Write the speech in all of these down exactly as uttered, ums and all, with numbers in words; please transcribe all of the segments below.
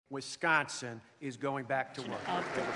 Wisconsin is going back to work.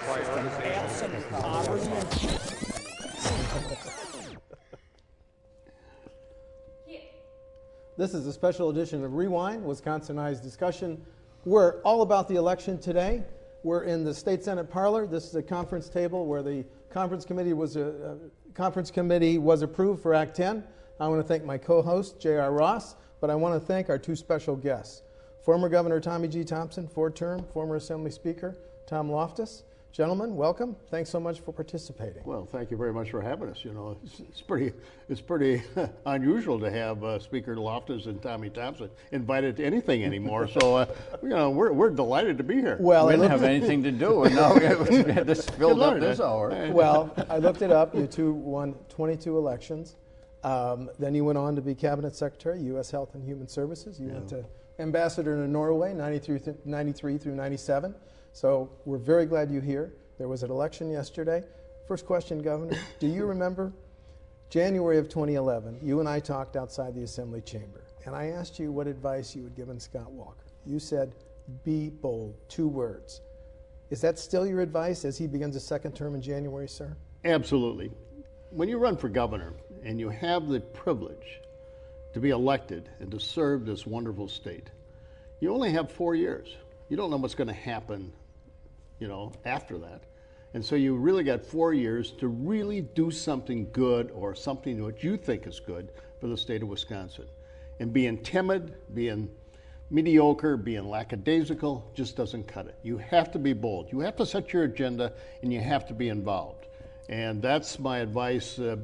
This is a special edition of Rewind, Wisconsinized discussion. We're all about the election today. We're in the State Senate parlor. This is a conference table where the conference committee was a, uh, conference committee was approved for Act ten. I want to thank my co-host, J R. Ross, but I want to thank our two special guests. Former Governor Tommy G. Thompson, four-term, former Assembly Speaker Tom Loftus. Gentlemen, welcome. Thanks so much for participating. Well, thank you very much for having us. You know, it's, it's pretty, it's pretty unusual to have uh, Speaker Loftus and Tommy Thompson invited to anything anymore. So, uh, you know, we're we're delighted to be here. Well, we didn't have anything to do, and now we had this filled up this hour. Well, I looked it up. You two won twenty-two elections. Um, then you went on to be Cabinet Secretary, U S Health and Human Services. You yeah. went to Ambassador to Norway, ninety-three, th- ninety-three through ninety-seven. So we're very glad you're here. There was an election yesterday. First question, Governor, do you remember January of twenty eleven, you and I talked outside the Assembly chamber, and I asked you what advice you had given Scott Walker. You said, be bold, two words. Is that still your advice as he begins a second term in January, sir? Absolutely. When you run for governor and you have the privilege to be elected and to serve this wonderful state, you only have four years. You don't know what's going to happen, you know, after that. And so you really got four years to really do something good or something that you think is good for the state of Wisconsin. And being timid, being mediocre, being lackadaisical just doesn't cut it. You have to be bold. You have to set your agenda and you have to be involved. And that's my advice uh,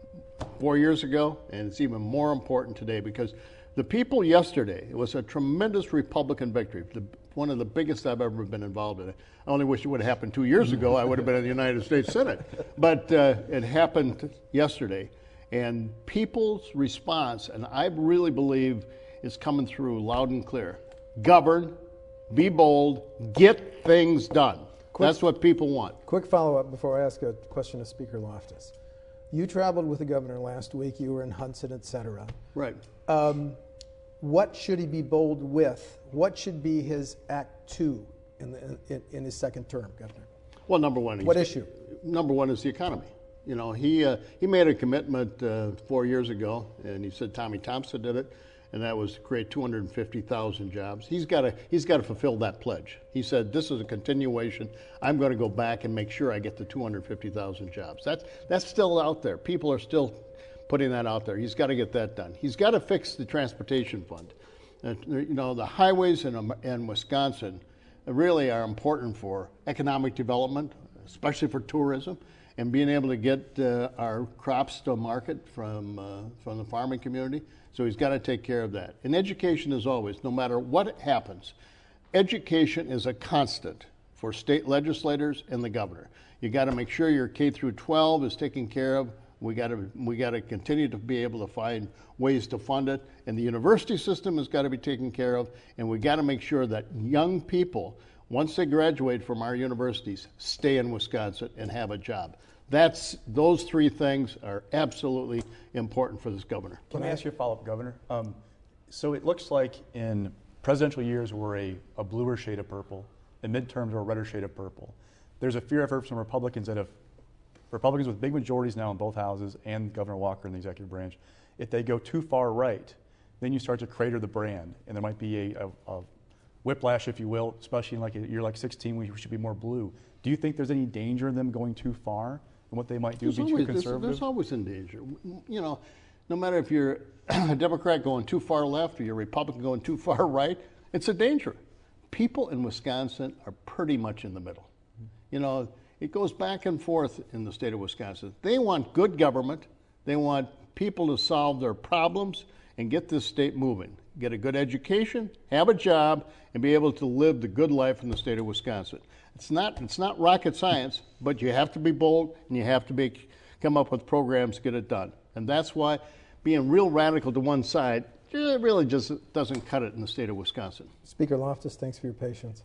four years ago, and it's even more important today because the people yesterday, it was a tremendous Republican victory, the, one of the biggest I've ever been involved in. I only wish it would have happened two years ago. I would have been in the United States Senate. But uh, it happened yesterday. And people's response, and I really believe is coming through loud and clear. Govern, be bold, get things done. Quick, That's what people want. Quick follow-up before I ask a question of Speaker Loftus. You traveled with the governor last week. You were in Hudson, et cetera. Right. Um, what should he be bold with? What should be his act two in, the, in, in his second term, Governor? Well, number one. What issue? Number one is the economy. You know, he uh, he made a commitment uh, four years ago, and he said Tommy Thompson did it, and that was to create two hundred fifty thousand jobs. He's got to he's got to fulfill that pledge. He said this is a continuation. I'm going to go back and make sure I get the two hundred fifty thousand jobs. That's that's still out there. People are still putting that out there. He's got to get that done. He's got to fix the transportation fund. Uh, you know, the highways in, in Wisconsin really are important for economic development, especially for tourism, and being able to get uh, our crops to market from uh, from the farming community. So he's got to take care of that. And education, as always, no matter what happens, education is a constant for state legislators and the governor. You got to make sure your K through twelve is taken care of. We got to we got to continue to be able to find ways to fund it, and the university system has got to be taken care of. And we got to make sure that young people, once they graduate from our universities, stay in Wisconsin and have a job. That's those three things are absolutely important for this governor. Can I ask you a follow-up, Governor? Um, so it looks like in presidential years we're a, a bluer shade of purple, in midterms we're a redder shade of purple. There's a fear I've heard from Republicans that if Republicans with big majorities now in both houses and Governor Walker in the executive branch, if they go too far right, then you start to crater the brand, and there might be a, a, a whiplash, if you will, especially in like a year like sixteen, we should be more blue. Do you think there's any danger in them going too far and what they might do there's be always, too conservative? There's, there's always in danger. You know, no matter if you're a Democrat going too far left or you're a Republican going too far right, it's a danger. People in Wisconsin are pretty much in the middle. You know, it goes back and forth in the state of Wisconsin. They want good government. They want people to solve their problems and get this state moving. Get a good education, have a job, and be able to live the good life in the state of Wisconsin. It's not it's not rocket science, but you have to be bold and you have to be come up with programs to get it done. And that's why being real radical to one side it really just doesn't cut it in the state of Wisconsin. Speaker Loftus, thanks for your patience.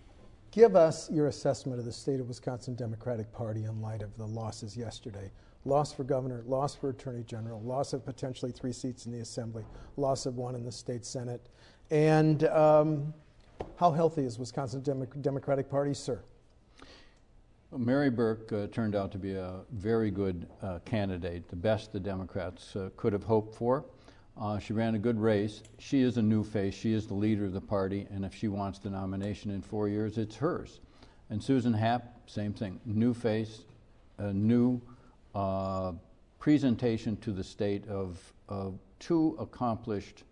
Give us your assessment of the state of Wisconsin Democratic Party in light of the losses yesterday. Loss for governor, loss for attorney general, loss of potentially three seats in the assembly, loss of one in the state senate. And um, how healthy is Wisconsin Demo- Democratic Party, sir? Well, Mary Burke uh, turned out to be a very good uh, candidate, the best the Democrats uh, could have hoped for. Uh, she ran a good race. She is a new face. She is the leader of the party, and if she wants the nomination in four years, it's hers. And Susan Happ, same thing, new face, a new uh, presentation to the state of, of two accomplished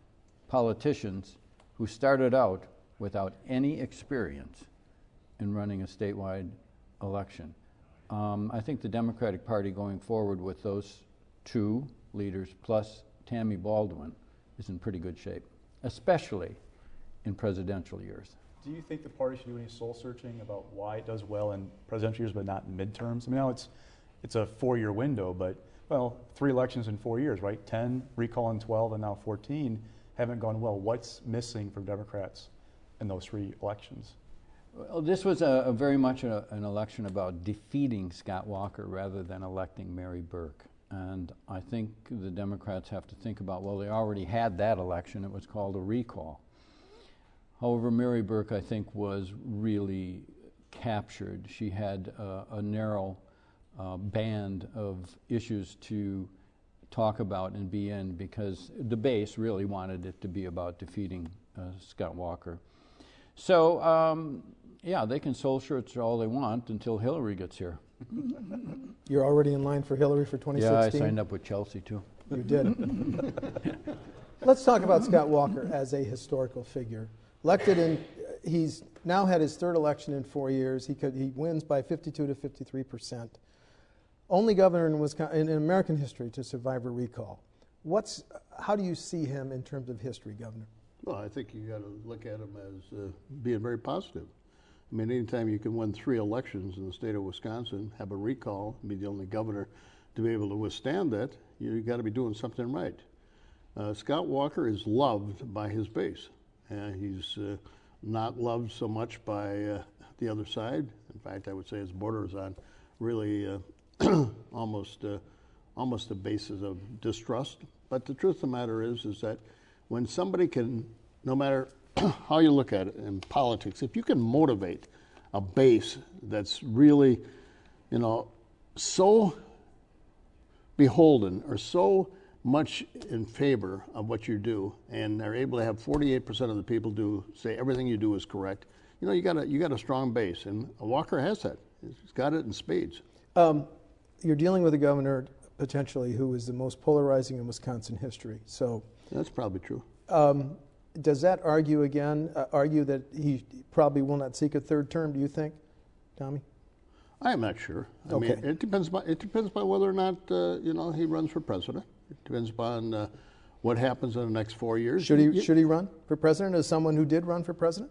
politicians who started out without any experience in running a statewide election. Um, I think the Democratic Party going forward with those two leaders plus Tammy Baldwin is in pretty good shape, especially in presidential years. Do you think the party should do any soul searching about why it does well in presidential years but not in midterms? I mean, now it's it's a four-year window, but, well, three elections in four years, right? ten, recall in twelve, and now fourteen haven't gone well. What's missing for Democrats in those three elections? Well, this was a, a very much a, an election about defeating Scott Walker rather than electing Mary Burke. And I think the Democrats have to think about, well, they already had that election. It was called a recall. However, Mary Burke, I think, was really captured. She had uh, a narrow uh, band of issues to talk about and be in because the base really wanted it to be about defeating uh, Scott Walker. So, um, yeah, they can soul search all they want until Hillary gets here. You're already in line for Hillary for twenty sixteen? Yeah, I signed up with Chelsea, too. You did. Let's talk about Scott Walker as a historical figure. Elected in, he's now had his third election in four years. He could he wins by fifty-two to fifty-three percent. Only governor in Wisconsin, in American history to survive a recall. What's how do you see him in terms of history, Governor? Well, I think you got to look at him as uh, being very positive. I mean, anytime you can win three elections in the state of Wisconsin, have a recall, be the only governor to be able to withstand that, you got to be doing something right. Uh, Scott Walker is loved by his base. Uh, he's uh, not loved so much by uh, the other side. In fact, I would say his borders on really uh, almost uh, almost the basis of distrust. But the truth of the matter is, is that when somebody can, no matter how you look at it in politics, if you can motivate a base that's really, you know, so beholden or so much in favor of what you do, and they're able to have forty-eight percent of the people do say everything you do is correct, you know, you got a you got a strong base, and Walker has that. He's got it in spades. Um, you're dealing with a governor potentially who is the most polarizing in Wisconsin history. So that's probably true. Um, does that argue again? Uh, argue that he probably will not seek a third term? Do you think, Tommy? I'm not sure. I Okay. mean, it depends. By, it depends by whether or not uh, you know he runs for president. It depends upon uh, what happens in the next four years. Should he You- should he run for president as someone who did run for president?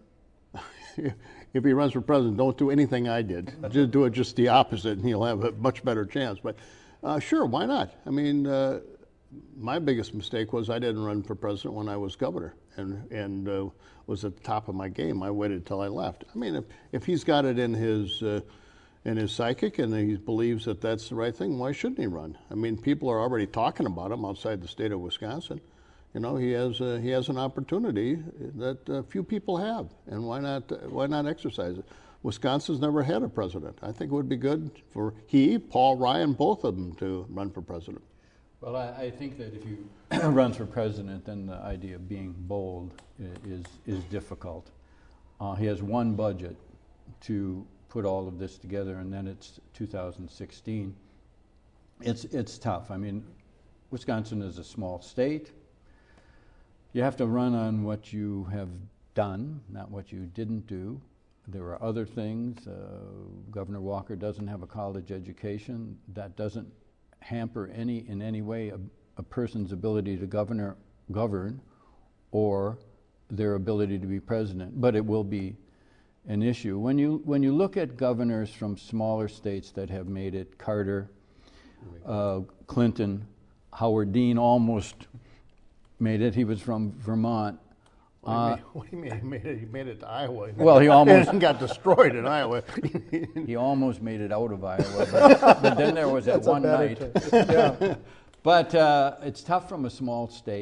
if he runs for president, don't do anything I did. Just do it just the opposite, and he'll have a much better chance. But uh, sure, why not? I mean, uh, my biggest mistake was I didn't run for president when I was governor, and and uh, was at the top of my game. I waited till I left. I mean, if if he's got it in his uh, in his psychic and he believes that that's the right thing, why shouldn't he run? I mean, people are already talking about him outside the state of Wisconsin. You know, he has uh, he has an opportunity that uh, few people have, and why not uh, why not exercise it? Wisconsin's never had a president. I think it would be good for he, Paul Ryan, both of them to run for president. Well, I, I think that if you run for president, then the idea of being bold i- is is difficult. Uh, he has one budget to put all of this together, and then it's two thousand sixteen. It's it's tough. I mean, Wisconsin is a small state. You have to run on what you have done, not what you didn't do. There are other things. Uh, Governor Walker doesn't have a college education. That doesn't hamper any in any way a, a person's ability to governor, govern or their ability to be president, but it will be an issue. When you when you look at governors from smaller states that have made it, Carter, uh, Clinton, Howard Dean almost made it. He was from Vermont. Uh, What do you mean? He made it, he made it to Iowa. Well, he almost- and got destroyed in Iowa. He almost made it out of Iowa, but, but then there was that That's a one better night. term. Yeah. But uh, it's tough from a small state,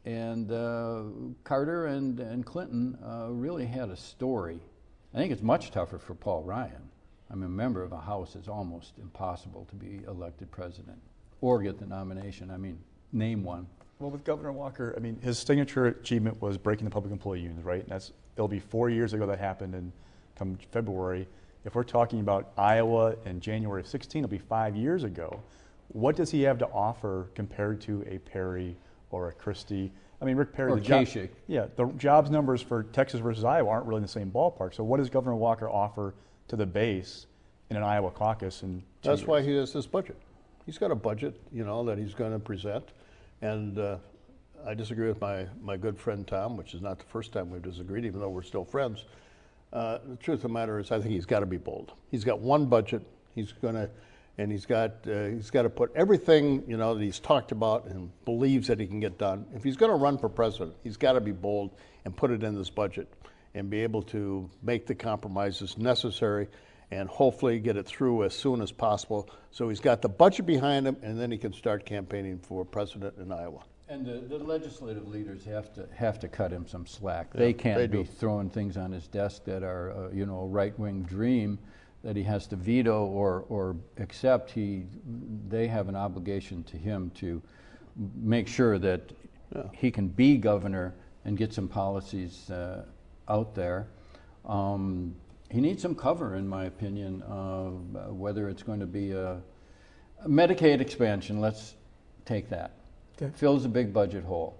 And uh, Carter and, and Clinton uh, really had a story. I think it's much tougher for Paul Ryan. I'm a member of a House. It's almost impossible to be elected president or get the nomination. I mean, name one. Well, with Governor Walker, I mean, his signature achievement was breaking the public employee unions, right? And that's, it'll be four years ago that happened, and come February. If we're talking about Iowa in January of sixteen, it'll be five years ago. What does he have to offer compared to a Perry or a Christie? I mean, Rick Perry, Or the job, Kasich. yeah, the jobs numbers for Texas versus Iowa aren't really in the same ballpark. So what does Governor Walker offer to the base in an Iowa caucus? And That's why he has this budget. He's got a budget, you know, that he's going to present. And uh, I disagree with my, my good friend Tom, which is not the first time we've disagreed, even though we're still friends. Uh, the truth of the matter is, I think he's got to be bold. He's got one budget. He's going to, and he's got uh, he's got to put everything, you know, that he's talked about and believes that he can get done. If he's going to run for president, he's got to be bold and put it in this budget and be able to make the compromises necessary and hopefully get it through as soon as possible. So he's got the budget behind him, and then he can start campaigning for president in Iowa. And the, the legislative leaders have to have to cut him some slack. They can't they be do. throwing things on his desk that are, uh, you know, a right-wing dream that he has to veto or or accept. He, they have an obligation to him to make sure that Yeah. he can be governor and get some policies uh, out there. Um, he needs some cover, in my opinion. Uh, whether it's going to be a, a Medicaid expansion, let's take that. Okay. Fills a big budget hole.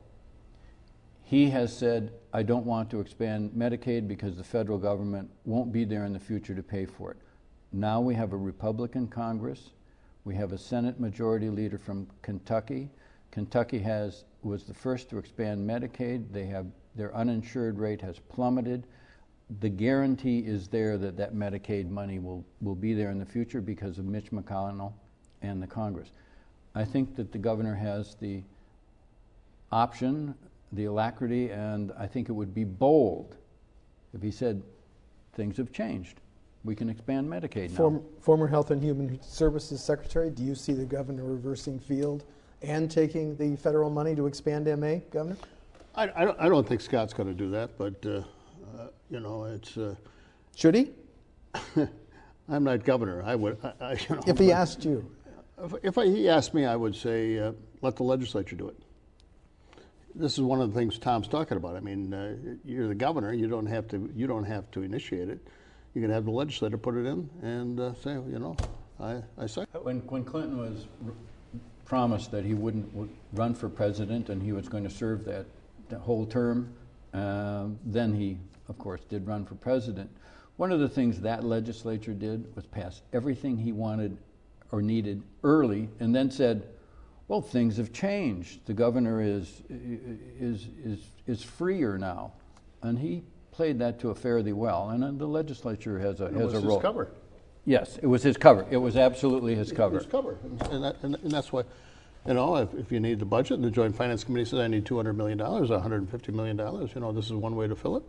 He has said, I don't want to expand Medicaid because the federal government won't be there in the future to pay for it. Now we have a Republican Congress. We have a Senate Majority Leader from Kentucky. Kentucky has was the first to expand Medicaid. They have their uninsured rate has plummeted. The guarantee is there that that Medicaid money will, will be there in the future because of Mitch McConnell and the Congress. I think that the governor has the option, the alacrity, and I think it would be bold if he said, things have changed. We can expand Medicaid now. Form, former Health and Human Services Secretary, do you see the governor reversing field and taking the federal money to expand M A, Governor? I, I, don't, I don't think Scott's going to do that, but, uh, uh, you know, it's... Uh, Should he? I'm not governor. I would, I, I, you know, If he but asked you. If, if I, he asked me, I would say, uh, let the legislature do it. This is one of the things Tom's talking about. I mean, uh, you're the governor. You don't have to. You don't have to initiate it. You can have the legislature put it in and uh, say, you know, I, I say. When, when Clinton was r- promised that he wouldn't w- run for president and he was going to serve that, that whole term, uh, then he, of course, did run for president. One of the things that legislature did was pass everything he wanted or needed early, and then said, well, things have changed. The governor is is is is freer now. And he played that to a fairly well, and uh, the legislature has a It has was a role. his cover. Yes, it was his cover. It was absolutely his cover. His cover, and, that, and, and that's why, you know, if, if you need the budget, and the Joint Finance Committee says I need two hundred million dollars, one hundred fifty million dollars, you know, this is one way to fill it.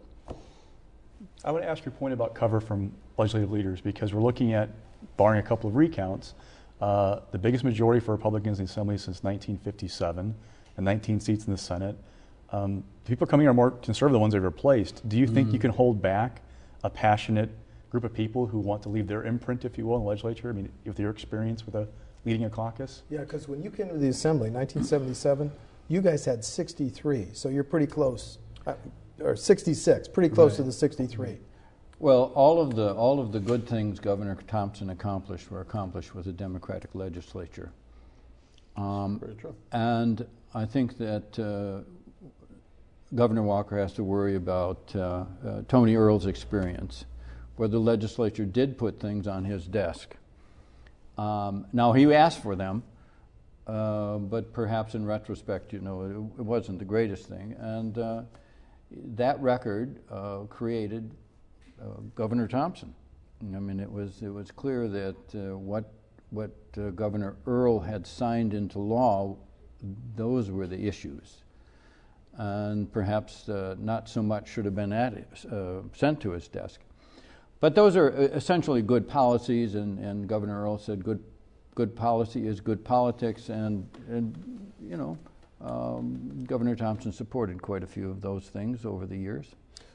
I would ask your point about cover from legislative leaders, because we're looking at, barring a couple of recounts, uh, the biggest majority for Republicans in the Assembly since nineteen fifty-seven, and nineteen seats in the Senate. Um, the people coming are more conservative, the ones they've replaced. Do you think Mm-hmm. you can hold back a passionate group of people who want to leave their imprint, if you will, in the legislature? I mean, with your experience with a, leading a caucus? Yeah, because when you came to the Assembly in nineteen seventy-seven, you guys had sixty-three, so you're pretty close, uh, or sixty-six, pretty close to the sixty-three. Well, all of the all of the good things Governor Thompson accomplished were accomplished with a Democratic legislature. Um, Very true. And I think that uh, Governor Walker has to worry about uh, uh, Tony Earl's experience, where the legislature did put things on his desk. Um, now, he asked for them, uh, but perhaps in retrospect, you know, it, it wasn't the greatest thing. And uh, that record uh, created uh, Governor Thompson. I mean, it was it was clear that uh, what what uh, Governor Earl had signed into law, those were the issues, and perhaps uh, not so much should have been at it, uh, sent to his desk. But those are essentially good policies, and, and Governor Earl said good good policy is good politics, and, and you know, um, Governor Thompson supported quite a few of those things over the years.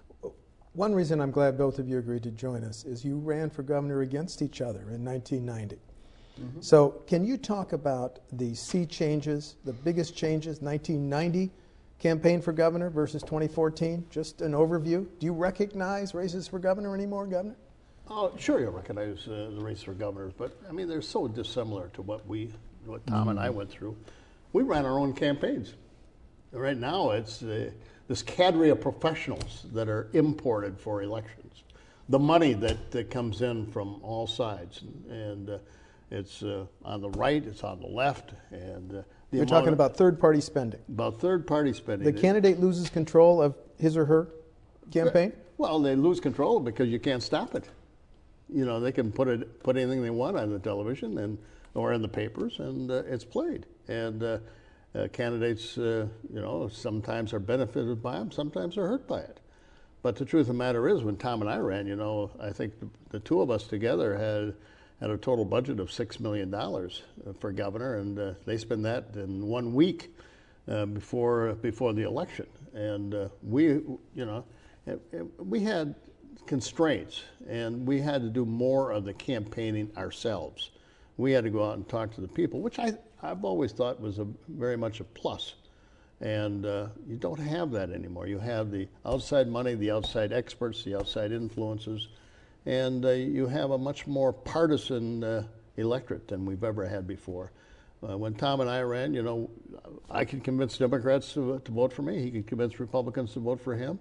One reason I'm glad both of you agreed to join us is you ran for governor against each other in nineteen ninety. Mm-hmm. So can you talk about the sea changes, the biggest changes, nineteen ninety campaign for governor versus twenty fourteen? Just an overview. Do you recognize races for governor anymore, Governor? Oh, sure, you recognize uh, the race for governors, but I mean, they're so dissimilar to what we, what Tom mm-hmm. and I went through. We ran our own campaigns. Right now, it's uh, this cadre of professionals that are imported for elections. The money that, that comes in from all sides, and, and uh, it's uh, on the right, it's on the left, and uh, the You're talking about third-party spending. About third-party spending. The candidate loses control of his or her campaign? Well, they lose control because you can't stop it. You know, they can put it, put anything they want on the television and or in the papers, and uh, it's played. And uh, uh, candidates, uh, you know, sometimes are benefited by them, sometimes are hurt by it. But the truth of the matter is, when Tom and I ran, you know, I think the, the two of us together had had a total budget of six million dollars for governor, and uh, they spent that in one week uh, before before the election. And uh, we, you know, we had constraints, and we had to do more of the campaigning ourselves. We had to go out and talk to the people, which I, I've always thought was a very much a plus. And uh, you don't have that anymore. You have the outside money, the outside experts, the outside influences, and uh, you have a much more partisan uh, electorate than we've ever had before. Uh, when Tom and I ran, you know, I could convince Democrats to, to vote for me. He could convince Republicans to vote for him.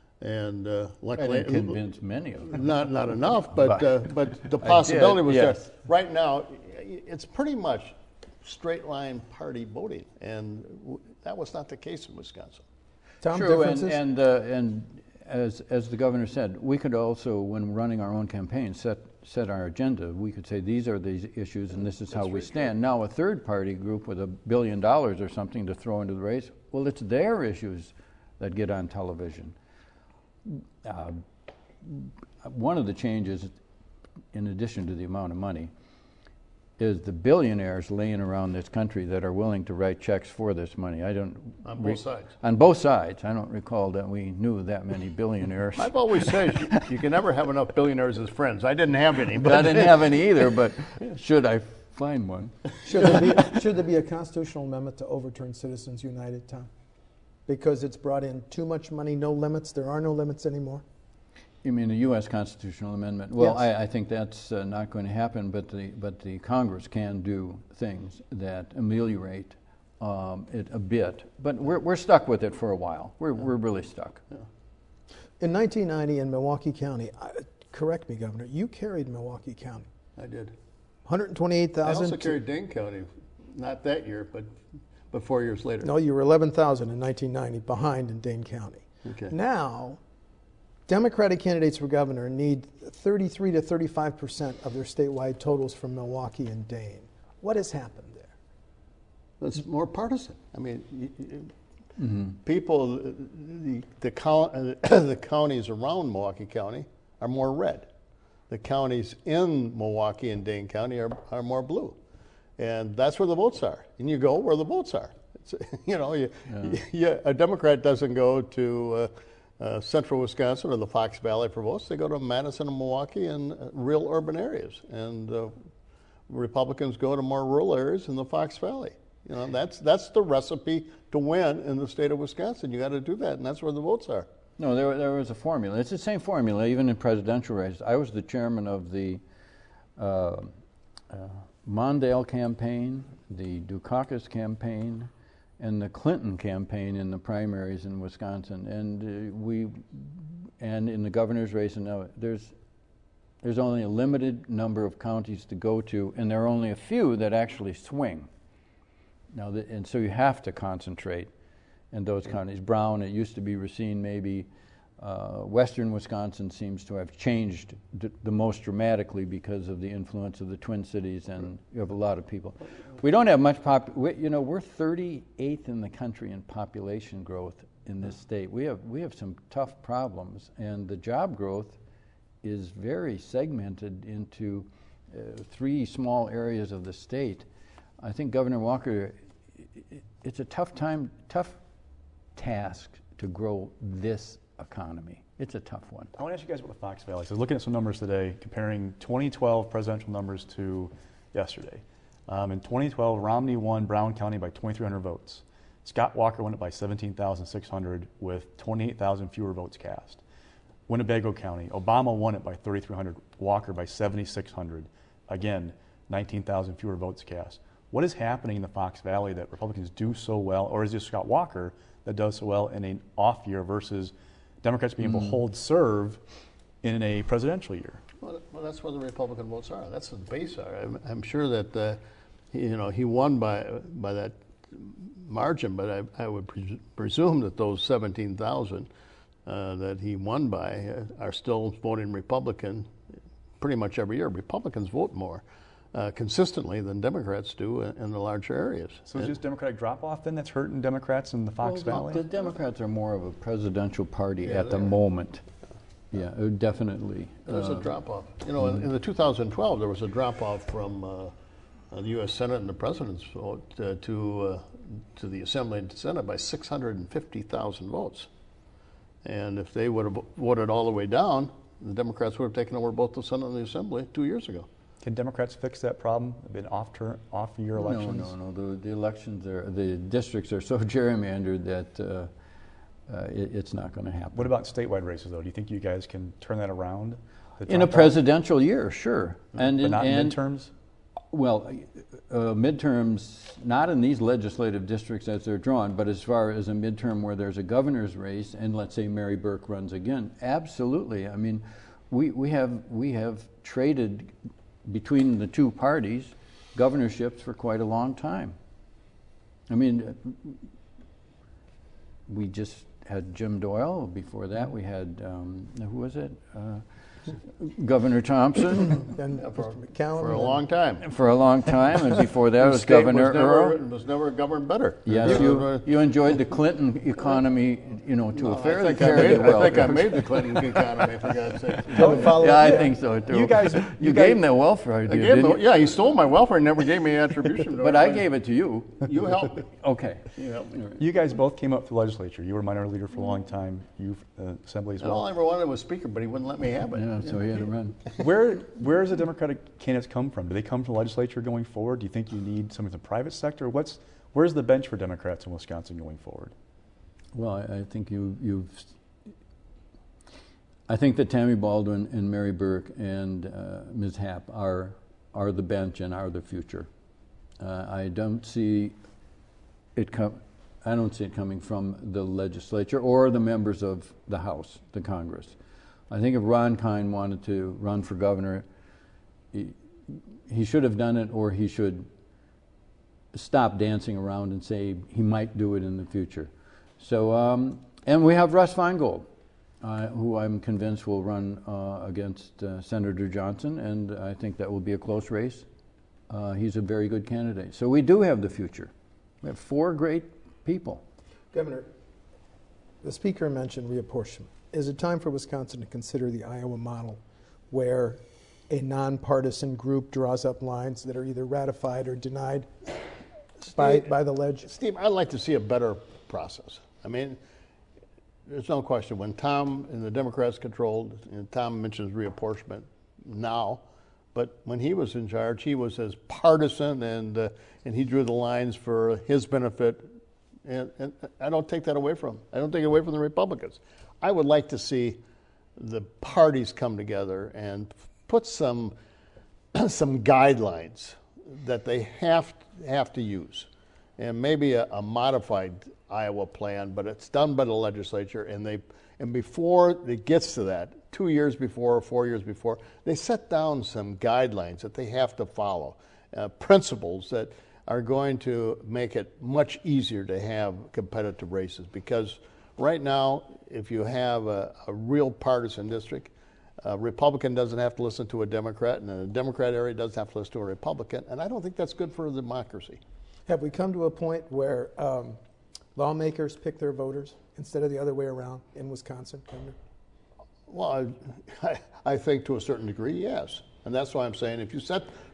And uh, luckily, I didn't convince many of them. Not not enough, but uh, but the possibility did, was yes. there. Right now, it's pretty much straight line party voting, and w- that was not the case in Wisconsin. Tom, True, differences? and and, uh, and as as the governor said, we could also, when running our own campaign, set set our agenda. We could say these are the issues, and this is how we stand. True. Now, a third party group with a billion dollars or something to throw into the race, well, it's their issues that get on television. Uh, one of the changes, in addition to the amount of money, is the billionaires laying around this country that are willing to write checks for this money. I don't on both re- sides. On both sides. I don't recall that we knew that many billionaires. I've always said you, you can never have enough billionaires as friends. I didn't have any. But I didn't have any either, but should I find one? Should there be, should there be a constitutional amendment to overturn Citizens United, Tom? Because it's brought in too much money, no limits, there are no limits anymore? You mean the U S constitutional amendment? Well, Yes. I, I think that's uh, not going to happen, but the but the Congress can do things that ameliorate um, it a bit. But we're we're stuck with it for a while. We're yeah. we're really stuck. Yeah. In nineteen ninety in Milwaukee County, I, correct me, Governor, you carried Milwaukee County. I did. one hundred twenty-eight thousand. I also carried Dane County, not that year, but but four years later. No, you were eleven thousand in nineteen ninety, behind in Dane County. Okay. Now, Democratic candidates for governor need thirty-three to thirty-five percent of their statewide totals from Milwaukee and Dane. What has happened there? It's more partisan. I mean, you, you, Mm-hmm. people, the the, count, uh, the counties around Milwaukee County are more red. The counties in Milwaukee and Dane County are, are more blue. And that's where the votes are. And you go where the votes are. It's, you know, you, yeah. you, a Democrat doesn't go to uh, uh, central Wisconsin or the Fox Valley for votes. They go to Madison and Milwaukee and uh, real urban areas. And uh, Republicans go to more rural areas in the Fox Valley. You know, that's that's the recipe to win in the state of Wisconsin. You got to do that, and that's where the votes are. No, there there was a formula. It's the same formula, even in presidential races. I was the chairman of the uh, uh, Mondale campaign, the Dukakis campaign, and the Clinton campaign in the primaries in Wisconsin, and uh, we, and in the governor's race. And now there's there's only a limited number of counties to go to, and there are only a few that actually swing. Now, the, and so you have to concentrate in those counties. Brown, it used to be Racine, maybe. Uh, Western Wisconsin seems to have changed d- the most dramatically because of the influence of the Twin Cities, and you have a lot of people. We don't have much pop. We, you know, we're thirty-eighth in the country in population growth in this state. We have we have some tough problems, and the job growth is very segmented into uh, three small areas of the state. I think Governor Walker it, it's a tough time, tough task to grow this economy. It's a tough one. I want to ask you guys about the Fox Valley. So I was looking at some numbers today, comparing twenty twelve presidential numbers to yesterday. Um, in twenty twelve, Romney won Brown County by twenty-three hundred votes. Scott Walker won it by seventeen thousand six hundred with twenty-eight thousand fewer votes cast. Winnebago County, Obama won it by thirty-three hundred, Walker by seventy-six hundred. Again, nineteen thousand fewer votes cast. What is happening in the Fox Valley that Republicans do so well, or is it Scott Walker that does so well in an off year versus Democrats being able to hold serve in a presidential year? Well, well, that's where the Republican votes are. That's what the base are. I'm, I'm sure that uh, he, you know he won by by that margin, but I, I would pres- presume that those seventeen thousand uh, that he won by uh, are still voting Republican pretty much every year. Republicans vote more uh, consistently than Democrats do in, in the larger areas. So it's just Democratic drop-off then that's hurting Democrats in the Fox Well, Valley? the Democrats are more of a presidential party Yeah, at the they are. moment. Yeah, uh, definitely. There's Uh, a drop-off. You know, in, in the two thousand twelve, there was a drop-off from uh, uh, the U S Senate and the President's vote uh, to uh, to the Assembly and Senate by six hundred fifty thousand votes. And if they would have voted all the way down, the Democrats would have taken over both the Senate and the Assembly two years ago. Can Democrats fix that problem? Have been off ter- off year elections? No, no, no. The, the elections are, the districts are so gerrymandered that uh, uh, it, it's not going to happen. What about statewide races though? Do you think you guys can turn that around? The In a drop-off? presidential year, sure. And But in, not in and, midterms? Well, uh, midterms, not in these legislative districts as they're drawn, but as far as a midterm where there's a governor's race, and let's say Mary Burke runs again, absolutely. I mean, we, we have we have traded between the two parties governorships for quite a long time. I mean, we just had Jim Doyle. Before that, we had um, who was it? Uh, Governor Thompson And For, McCallum. for a and- long time. for a long time, and before that The was state Governor was never, Earl. was never governed better. Yes, Uh, you, you enjoyed the Clinton economy, you know, to no, a I fairly, think I fairly made, well. I think I made the Clinton economy, for God's sake. Don't follow Yeah, I that. think so too. You guys- you, you gave guys- him that welfare I idea, gave didn't him, you? yeah, he stole my welfare and never gave me attribution. But I gave it to you. You helped me. Okay. You helped me. You guys both came up through the legislature. You were minority leader for a long time. You uh, assembly as And all well. I ever wanted was speaker, but he wouldn't let me have it. Yeah, so he had to run. Where where does the Democratic candidates come from? Do they come from the legislature going forward? Do you think you need some of the private sector? What's where's the bench for Democrats in Wisconsin going forward? Well, I, I think you, you've. I think that Tammy Baldwin and Mary Burke and uh, Miz Happ are are the bench and are the future. Uh, I don't see it come. I don't see it coming from the legislature or the members of the House, the Congress. I think if Ron Kine wanted to run for governor, he, he should have done it, or he should stop dancing around and say he might do it in the future. So, um, and we have Russ Feingold, uh, who I'm convinced will run uh, against uh, Senator Johnson, and I think that will be a close race. Uh, he's a very good candidate. So we do have the future. We have four great people. Governor, the Speaker mentioned reapportionment. Is it time for Wisconsin to consider the Iowa model where a nonpartisan group draws up lines that are either ratified or denied by, Steve- by the ledge? Steve, I'd like to see a better process. I mean, there's no question. When Tom and the Democrats controlled, and Tom mentions reapportionment now, but when he was in charge, he was as partisan, and uh, and he drew the lines for his benefit. And, and I don't take that away from him. I don't take it away from the Republicans. I would like to see the parties come together and put some some guidelines that they have have to use, and maybe a, a modified Iowa plan, but it's done by the legislature, and they and before it gets to that, two years before or four years before, they set down some guidelines that they have to follow, uh, principles that are going to make it much easier to have competitive races. Because right now, if you have a, a real partisan district, a Republican doesn't have to listen to a Democrat, and a Democrat area doesn't have to listen to a Republican, and I don't think that's good for democracy. Have we come to a point where um, lawmakers pick their voters instead of the other way around in Wisconsin, Governor? Well, I, I think to a certain degree, yes. And that's why I'm saying if you set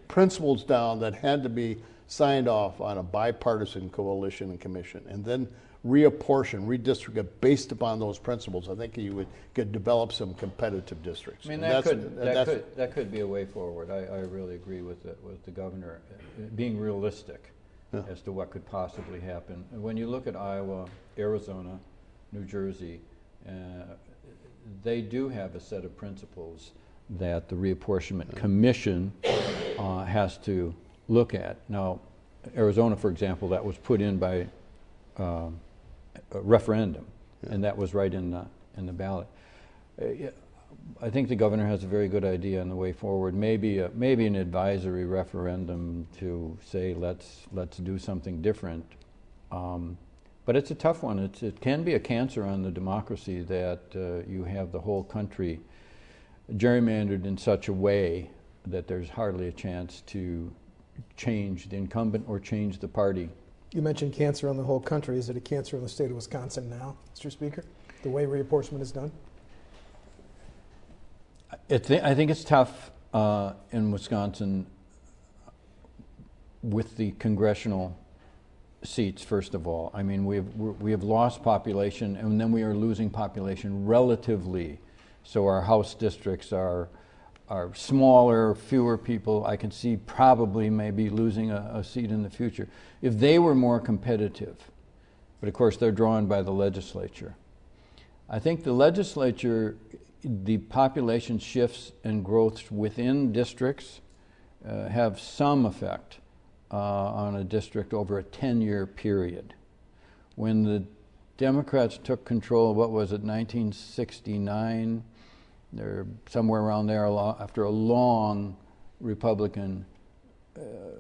principles down that had to be signed off on a bipartisan coalition and commission, and then reapportion, redistrict it based upon those principles, I think you would could develop some competitive districts. I mean, And that that's- could, that that's- could, that could be a way forward. I, I really agree with the, with the governor, uh, being realistic Yeah. as to what could possibly happen. And when you look at Iowa, Arizona, New Jersey, uh, they do have a set of principles that the reapportionment commission uh, has to look at. Now, Arizona, for example, that was put in by um, a referendum, and that was right in the, in the ballot. Uh, yeah, I think the governor has a very good idea on the way forward. Maybe a, maybe an advisory referendum to say let's let's do something different. Um, but it's a tough one. It's, it can be a cancer on the democracy that uh, you have the whole country gerrymandered in such a way that there's hardly a chance to change the incumbent or change the party. You mentioned cancer on the whole country. Is it a cancer in the state of Wisconsin now, Mister Speaker? The way reapportionment is done? It th- I think it's tough uh, in Wisconsin with the congressional seats, first of all. I mean, we have, we have lost population, and then we are losing population relatively. So our House districts are are smaller, fewer people. I can see probably maybe losing a, a seat in the future. If they were more competitive, but of course they're drawn by the legislature. I think the legislature, the population shifts and growths within districts uh, have some effect uh, on a district over a ten-year period. When the Democrats took control, what was it, nineteen sixty-nine, they're somewhere around there after a long Republican uh,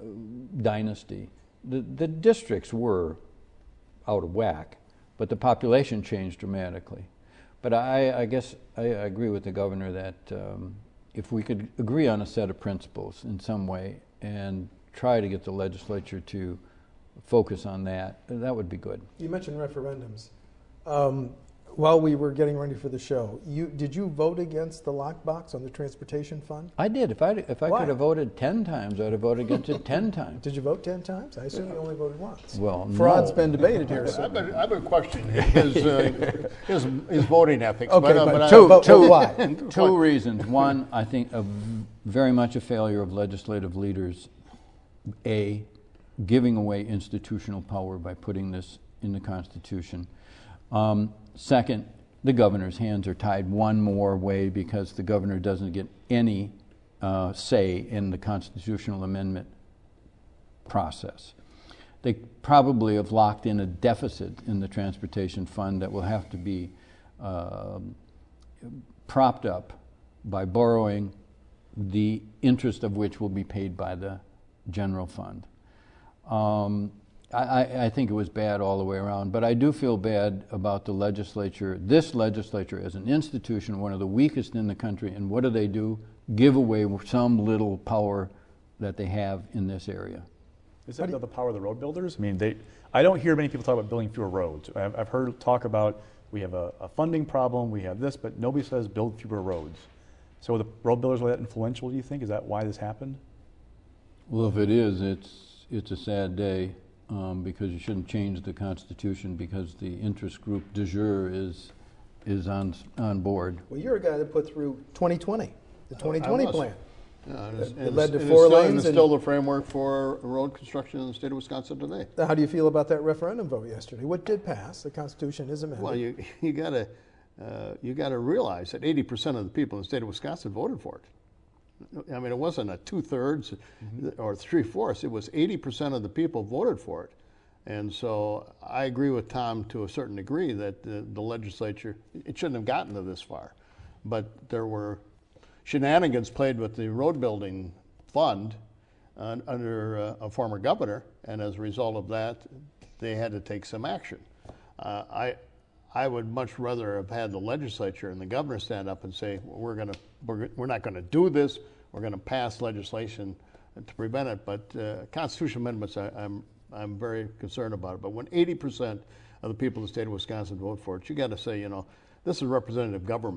dynasty. The, the districts were out of whack, but the population changed dramatically. But I, I guess I agree with the governor that um, if we could agree on a set of principles in some way and try to get the legislature to focus on that, that would be good. You mentioned referendums. Um, while we were getting ready for the show, you did you vote against the lockbox on the transportation fund? I did. If I if I Why? could have voted ten times, I'd have voted against it ten times. Did you vote ten times? I assume you only voted once. Well, Fraud's no. been debated here. So. I've been, I've been questioning his, uh, his, his voting ethics. Okay, but, uh, but but I- two- but- but why? Two reasons. One, I think a v- very much a failure of legislative leaders, A, giving away institutional power by putting this in the Constitution. Um, second, the governor's hands are tied one more way because the governor doesn't get any uh, say in the constitutional amendment process. They probably have locked in a deficit in the transportation fund that will have to be uh, propped up by borrowing, the interest of which will be paid by the general fund. Um, I, I think it was bad all the way around, but I do feel bad about the legislature. This legislature as an institution, one of the weakest in the country, and what do they do? Give away some little power that they have in this area. Is that the power of the road builders? I mean, they. I don't hear many people talk about building fewer roads. I've, I've heard talk about we have a, a funding problem, we have this, but nobody says build fewer roads. So are the road builders were that influential, do you think? Is that why this happened? Well, if it is, it's it's a sad day. Um, because you shouldn't change the Constitution because the interest group du jour is is on on board. Well, you're a guy that put through twenty twenty, the twenty twenty was. plan. Yeah, and it's- It and led it's- to and four it's still, lanes And it's and- still the framework for road construction in the state of Wisconsin today. Now, how do you feel about that referendum vote yesterday? What did pass? The Constitution is amended. Well, you you gotta uh, you gotta realize that eighty percent of the people in the state of Wisconsin voted for it. I mean, it wasn't a two thirds mm-hmm. or three fourths. It was eighty percent of the people voted for it. And so I agree with Tom to a certain degree that the, the legislature, it shouldn't have gotten to this far. But there were shenanigans played with the road building fund uh, under uh, a former governor, and as a result of that, they had to take some action. Uh, I, I would much rather have had the legislature and the governor stand up and say, we're gonna, we're, we're not gonna do this, we're gonna pass legislation to prevent it, but uh, constitutional amendments, I, I'm I'm very concerned about it. But when eighty percent of the people in the state of Wisconsin vote for it, you got to say, you know, this is representative government.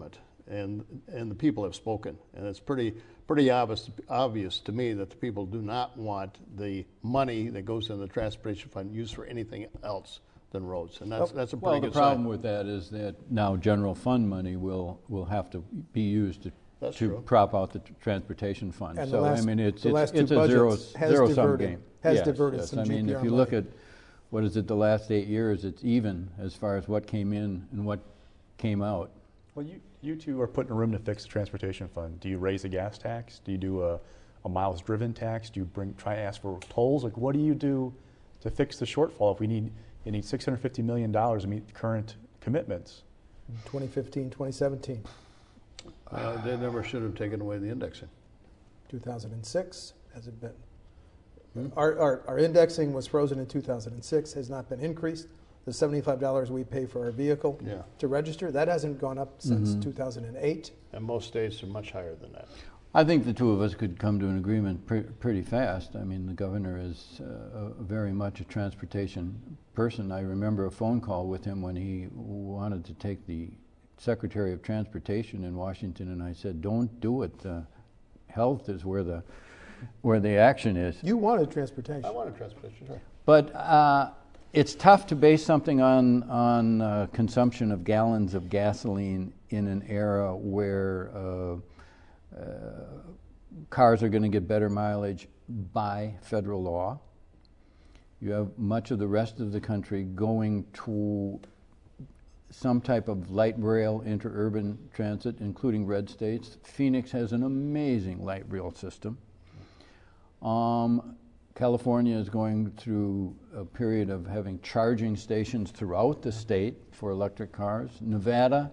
and and the people have spoken, and it's pretty pretty obvious obvious to me that the people do not want the money that goes in the transportation fund used for anything else than roads, and that's that's a pretty Well, the good problem sign. with that is that now general fund money will, will have to be used to, That's to true. prop out the tr- transportation fund. And the So, I last- mean, it's, the it's last two it's a zero, budgets has zero sum diverted- game. has Yes, diverted yes. some I mean, G P if R you look money. at, what is it, the last eight years, it's even as far as what came in and what came out. Well, you, you two are put in a room to fix the transportation fund. Do you raise the gas tax? Do you do a, a miles driven tax? Do you bring try to ask for tolls? Like, what do you do to fix the shortfall if we need you need six hundred fifty million dollars to meet the current commitments? twenty fifteen, twenty seventeen, Uh, they never should have taken away the indexing. two thousand six, has it been? Our, our, our indexing was frozen in two thousand six, has not been increased. The seventy-five dollars we pay for our vehicle Yeah. to register, that hasn't gone up since two thousand eight. And most states are much higher than that. I think the two of us could come to an agreement pre- pretty fast. I mean, the governor is uh, a- very much a transportation person. I remember a phone call with him when he wanted to take the Secretary of Transportation in Washington, and I said, "Don't do it. Uh, health is where the where the action is." You wanted transportation. I wanted transportation, sure. But uh, it's tough to base something on on uh, consumption of gallons of gasoline in an era where uh, uh, cars are going to get better mileage by federal law. You have much of the rest of the country going to some type of light rail interurban transit, including red states. Phoenix has an amazing light rail system. Um, California is going through a period of having charging stations throughout the state for electric cars. Nevada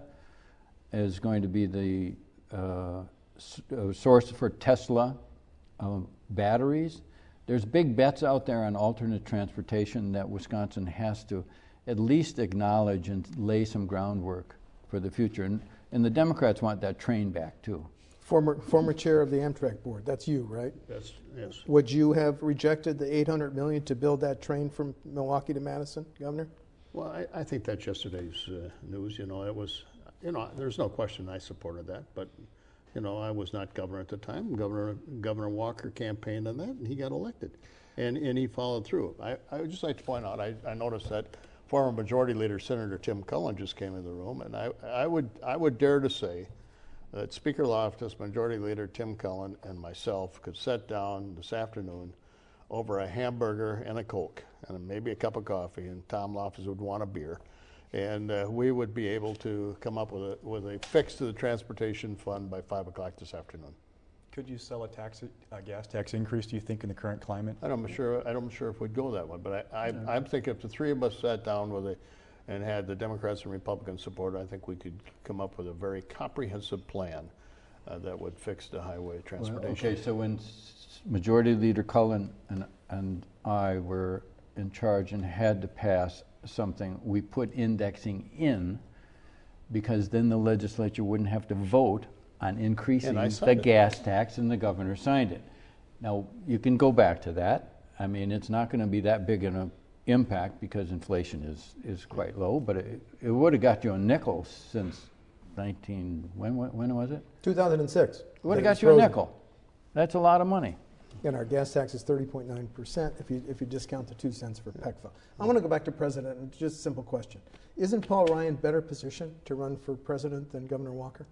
is going to be the uh, s- uh, source for Tesla uh, batteries. There's big bets out there on alternate transportation that Wisconsin has to at least acknowledge and lay some groundwork for the future. And, and the Democrats want that train back too. Former, former chair of the Amtrak board, that's you, right? Yes, yes. Would you have rejected the eight hundred million dollars to build that train from Milwaukee to Madison, Governor? Well, I, I think that's yesterday's uh, news. You know, it was, you know, there's no question I supported that, but, you know, I was not governor at the time. Governor Governor Walker campaigned on that, and he got elected, and and he followed through. I, I would just like to point out, I, I noticed that former Majority Leader Senator Tim Cullen just came in the room, and I I would I would dare to say that Speaker Loftus, Majority Leader Tim Cullen, and myself could sit down this afternoon over a hamburger and a Coke and maybe a cup of coffee, and Tom Loftus would want a beer, and uh, we would be able to come up with a with a fix to the transportation fund by five o'clock this afternoon. Could you sell a tax, a gas tax increase, do you think, in the current climate? I'm sure I'm sure if we'd go that one, but I, I I'm thinking if the three of us sat down with a and had the Democrats and Republicans support, I think we could come up with a very comprehensive plan uh, that would fix the highway transportation. Okay, so when S- Majority Leader Cullen and, and I were in charge and had to pass something, we put indexing in because then the legislature wouldn't have to vote on increasing And I the signed it. gas tax, and the governor signed it. Now, you can go back to that. I mean, it's not going to be that big an impact because inflation is, is quite low, but it, it would have got you a nickel since nineteen, when, when when was it? two thousand six. It would have got you a nickel. That's a lot of money. And our gas tax is thirty point nine percent if you, if you discount the two cents for P E C F A. I want to go back to President, and just a simple question. Isn't Paul Ryan better positioned to run for president than Governor Walker?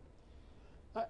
I,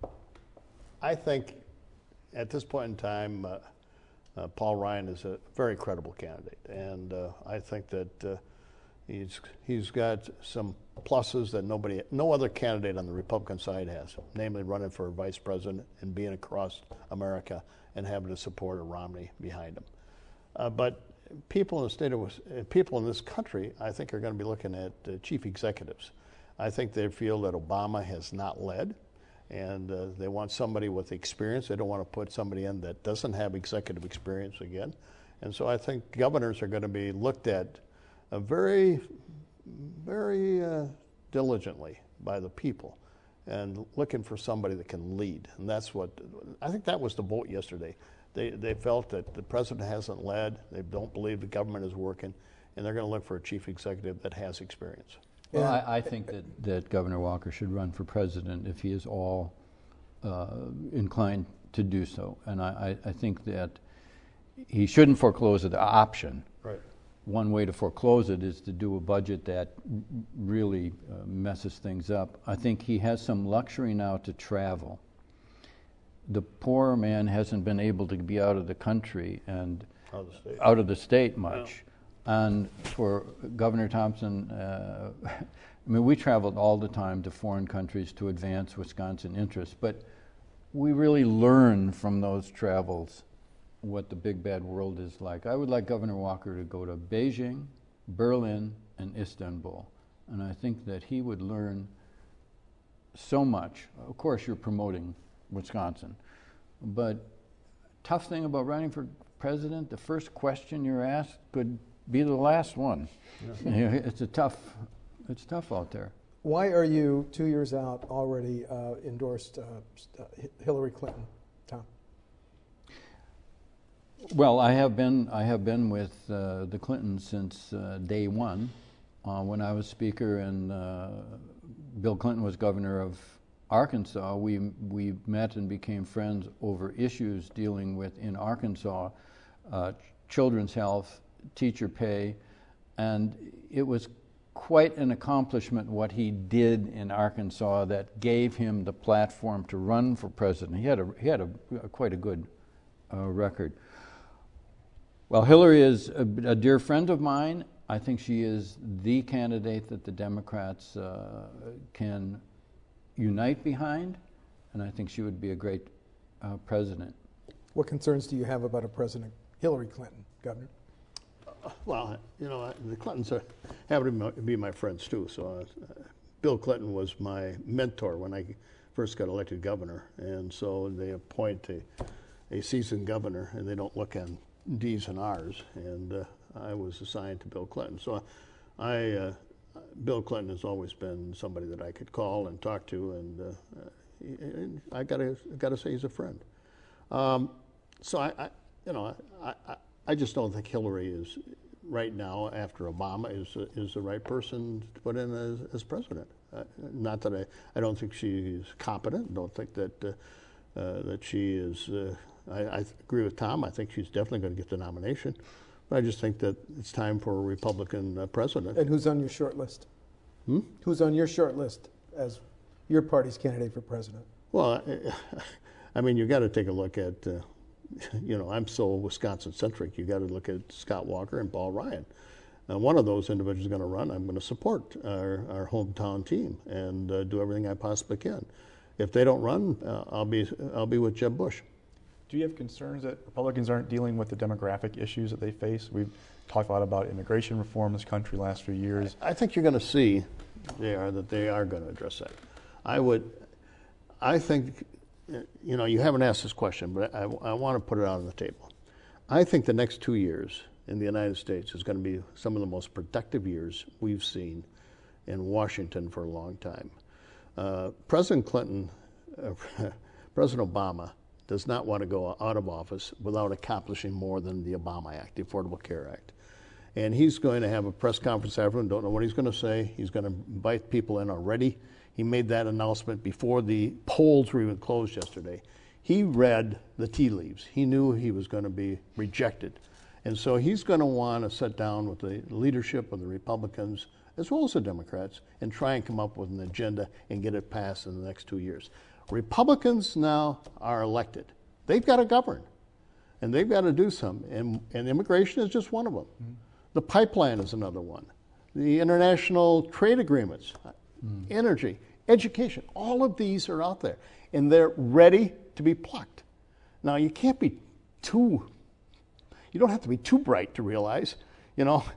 I think at this point in time, uh, uh, Paul Ryan is a very credible candidate, and uh, I think that uh, he's he's got some pluses that nobody, no other candidate on the Republican side has, namely running for vice president and being across America and having the support of Romney behind him. Uh, but people in the state of uh, people in this country, I think, are going to be looking at uh, chief executives. I think they feel that Obama has not led, and uh, they want somebody with experience. They don't want to put somebody in that doesn't have executive experience again. And so I think governors are going to be looked at uh, very, very uh, diligently by the people, and looking for somebody that can lead. And that's what, I think that was the vote yesterday. They, they felt that the president hasn't led, they don't believe the government is working, and they're going to look for a chief executive that has experience. Well, And- I, I think that, that Governor Walker should run for president if he is all uh, inclined to do so. And I, I, I think that he shouldn't foreclose the option. Right. One way to foreclose it is to do a budget that really uh, messes things up. I think he has some luxury now to travel. The poor man hasn't been able to be out of the country and Out of the state. out of the state much. And for Governor Thompson, uh, I mean, we traveled all the time to foreign countries to advance Wisconsin interests, but we really learn from those travels what the big bad world is like. I would like Governor Walker to go to Beijing, Berlin, and Istanbul. And I think that he would learn so much. Of course, you're promoting Wisconsin, but tough thing about running for president, the first question you're asked could be the last one. Yeah. It's a tough, it's tough out there. Why are you, two years out, already uh, endorsed uh, Hillary Clinton, Tom? Well, I have been I have been with uh, the Clintons since uh, day one. Uh, when I was Speaker and uh, Bill Clinton was governor of Arkansas, we we met and became friends over issues dealing with in Arkansas, uh, children's health, teacher pay, and it was quite an accomplishment what he did in Arkansas that gave him the platform to run for president. He had a he had a, a quite a good uh, record. Well, Hillary is a, a dear friend of mine. I think she is the candidate that the Democrats uh, can unite behind, and I think she would be a great uh, president. What concerns do you have about a President Hillary Clinton, Governor? Well, you know, the Clintons are, happen to be my friends too. So, uh, Bill Clinton was my mentor when I first got elected governor, and so they appoint a, a seasoned governor, and they don't look on D's and R's. And uh, I was assigned to Bill Clinton. So, I uh, Bill Clinton has always been somebody that I could call and talk to, and, uh, he, and I gotta gotta say he's a friend. Um, so I, I, you know, I. I I just don't think Hillary is, right now, after Obama, is is the right person to put in as, as president. Uh, not that I, I don't think she's competent. Don't think that uh, uh, that she is. Uh, I, I agree with Tom. I think she's definitely going to get the nomination. But I just think that it's time for a Republican uh, president. And who's on your short list? Hmm? Who's on your short list as your party's candidate for president? Well, I mean, you got to take a look at. Uh, You know, I'm so Wisconsin-centric. You got to look at Scott Walker and Paul Ryan. Now, one of those individuals is going to run. I'm going to support our, our hometown team and uh, do everything I possibly can. If they don't run, uh, I'll be I'll be with Jeb Bush. Do you have concerns that Republicans aren't dealing with the demographic issues that they face? We've talked a lot about immigration reform in this country the last few years. I think you're going to see, they are that they are going to address that. I would, I think. You know, you haven't asked this question, but I, I want to put it out on the table. I think the next two years in the United States is going to be some of the most productive years we've seen in Washington for a long time. Uh, President Clinton, uh, President Obama does not want to go out of office without accomplishing more than the Obama Act, the Affordable Care Act. And he's going to have a press conference afterwards. Don't know what he's going to say. He's going to invite people in already. He made that announcement before the polls were even closed yesterday. He read the tea leaves. He knew he was going to be rejected. And so he's going to want to sit down with the leadership of the Republicans as well as the Democrats and try and come up with an agenda and get it passed in the next two years. Republicans now are elected. They've got to govern, and they've got to do something. And, and immigration is just one of them. Mm-hmm. The pipeline is another one. The international trade agreements. Mm. Energy, education, all of these are out there, and they're ready to be plucked. Now, you can't be too, you don't have to be too bright to realize, you know,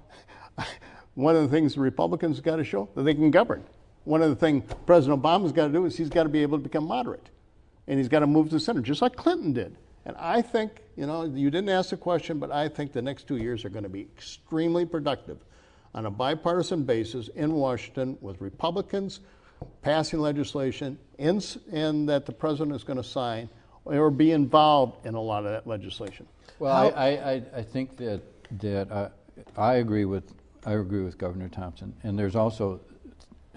one of the things the Republicans got to show that they can govern. One of the things President Obama's got to do is he's got to be able to become moderate, and he's got to move to the center, just like Clinton did. And I think, you know, you didn't ask the question, but I think the next two years are going to be extremely productive on a bipartisan basis in Washington with Republicans passing legislation in, and that the president is going to sign or be involved in a lot of that legislation. Well, How, I, I, I think that that I, I agree with I agree with Governor Thompson, and there's also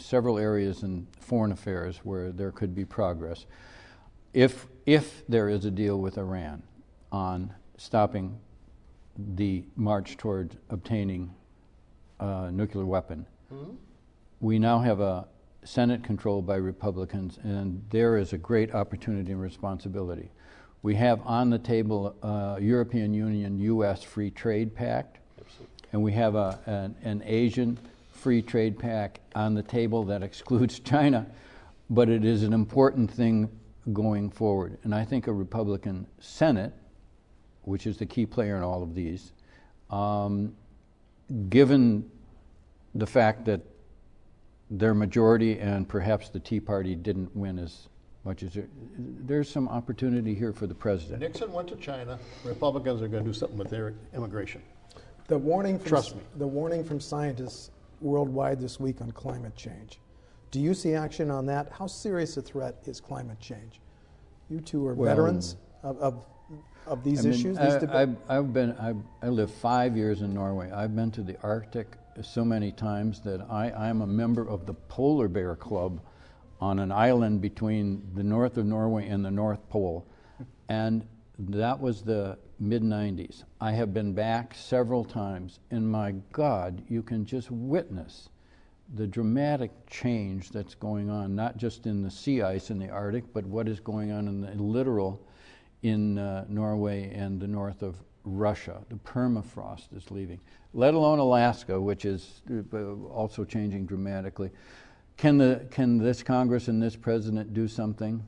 several areas in foreign affairs where there could be progress. If, if there is a deal with Iran on stopping the march toward obtaining a nuclear weapon, mm-hmm. we now have a Senate controlled by Republicans, and there is a great opportunity and responsibility. We have on the table a European Union U S Free Trade Pact, and we have a, an, an Asian Free Trade Pact on the table that excludes China, but it is an important thing going forward. And I think a Republican Senate, which is the key player in all of these, um, given the fact that their majority and perhaps the Tea Party didn't win as much as there, there's some opportunity here for the president. Nixon went to China. Republicans are going to do something with their immigration. The warning from, Trust me. The warning from scientists worldwide this week on climate change. Do you see action on that? How serious a threat is climate change? You two are Well, veterans of, of, of these I mean, issues. I, These deba- I've, I've been, I've, I lived five years in Norway. I've been to the Arctic so many times that I, I'm a member of the Polar Bear Club on an island between the north of Norway and the North Pole. And that was the mid nineties. I have been back several times, and my God, you can just witness the dramatic change that's going on, not just in the sea ice in the Arctic, but what is going on in the littoral in uh, Norway and the north of Russia. The permafrost is leaving, let alone Alaska, which is uh, also changing dramatically. Can the can this Congress and this president do something?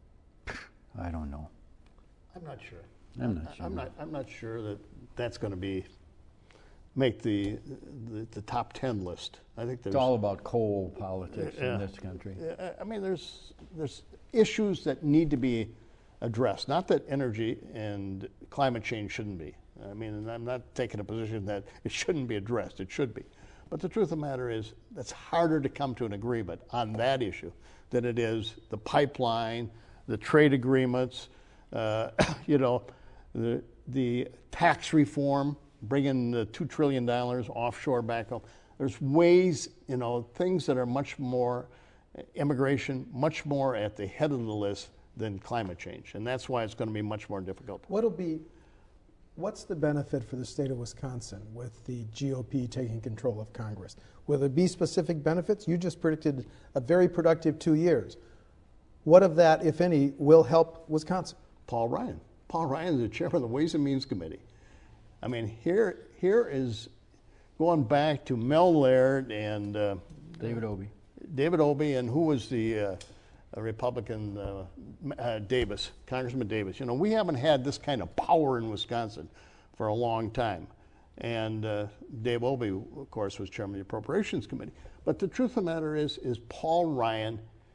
I don't know. I'm not sure. I'm not sure. I'm not. I'm not sure that that's going to be make the, the the top ten list. I think there's It's all about coal politics Yeah. in this country. Yeah, I mean, there's there's issues that need to be addressed. Not that energy and climate change shouldn't be. I mean, and I'm not taking a position that it shouldn't be addressed. It should be. But the truth of the matter is, that's harder to come to an agreement on that issue than it is the pipeline, the trade agreements, uh, you know, the the tax reform, bringing the two trillion dollars offshore back home. There's ways, you know, things that are much more, immigration, much more at the head of the list than climate change. And that's why it's going to be much more difficult. What'll be, what's the benefit for the state of Wisconsin with the G O P taking control of Congress? Will there be specific benefits? You just predicted a very productive two years. What of that, if any, will help Wisconsin? Paul Ryan. Paul Ryan is the chairman of the Ways and Means Committee. I mean, here here is going back to Mel Laird and uh, David Obey. David Obey, and who was the uh, Republican, uh, uh, Davis, Congressman Davis. You know, we haven't had this kind of power in Wisconsin for a long time. And uh, Dave Obey, of course, was chairman of the Appropriations Committee. But the truth of the matter is, is Paul Ryan,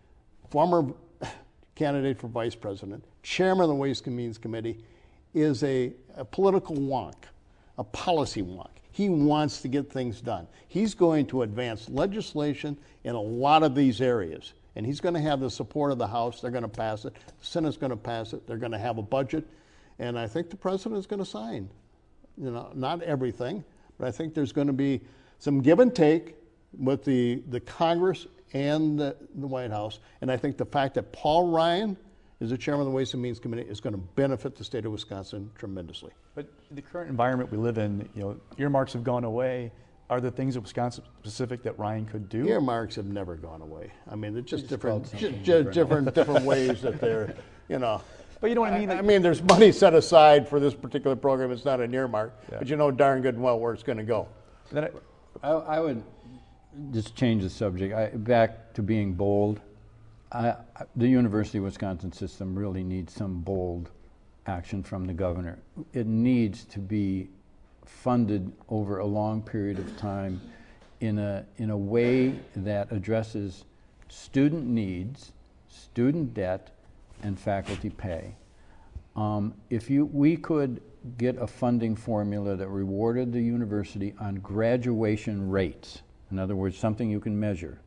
former candidate for vice president, chairman of the Ways and Means Committee, is a, a political wonk, a policy wonk. He wants to get things done. He's going to advance legislation in a lot of these areas, and he's going to have the support of the House. They're going to pass it. The Senate's going to pass it. They're going to have a budget, and I think the president is going to sign. You know, not everything, but I think there's going to be some give and take with the, the Congress and the, the White House, and I think the fact that Paul Ryan is the chairman of the Ways and Means Committee is going to benefit the state of Wisconsin tremendously. But the current environment we live in, you know, earmarks have gone away. Are there things that Wisconsin specific that Ryan could do? Earmarks have never gone away. I mean, they're just Just different, called ju- something ju- different. different, different ways that they're, you know. But you know what I mean? I Like- mean, there's money set aside for this particular program. It's not an earmark, Yeah. but you know darn good and well where it's going to go. Then I, I, I would just change the subject. I, back to being bold. I, I, the University of Wisconsin system really needs some bold action from the governor. It needs to be funded over a long period of time in a in a way that addresses student needs, student debt, and faculty pay. Um, if you we could get a funding formula that rewarded the university on graduation rates, in other words, something you can measure,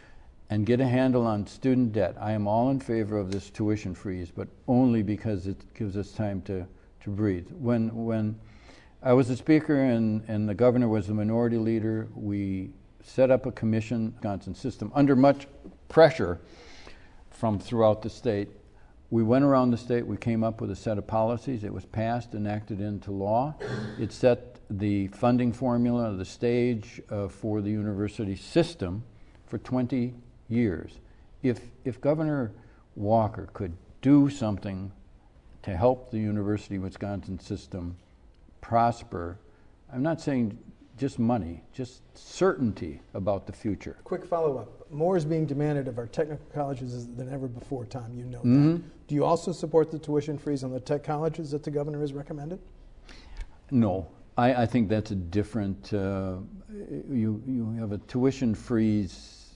and get a handle on student debt. I am all in favor of this tuition freeze, but only because it gives us time to, to breathe. When when I was the speaker and, and the governor was the minority leader, we set up a commission, Wisconsin system, under much pressure from throughout the state. We went around the state, we came up with a set of policies. It was passed, enacted into law. It set the funding formula, the stage uh, for the university system for twenty years. If, if Governor Walker could do something to help the University of Wisconsin system prosper, I'm not saying just money, just certainty about the future. Quick follow-up. More is being demanded of our technical colleges than ever before, Tom. You know Mm-hmm. that. Do you also support the tuition freeze on the tech colleges that the governor has recommended? No, I, I think that's a different, uh, you, you have a tuition freeze.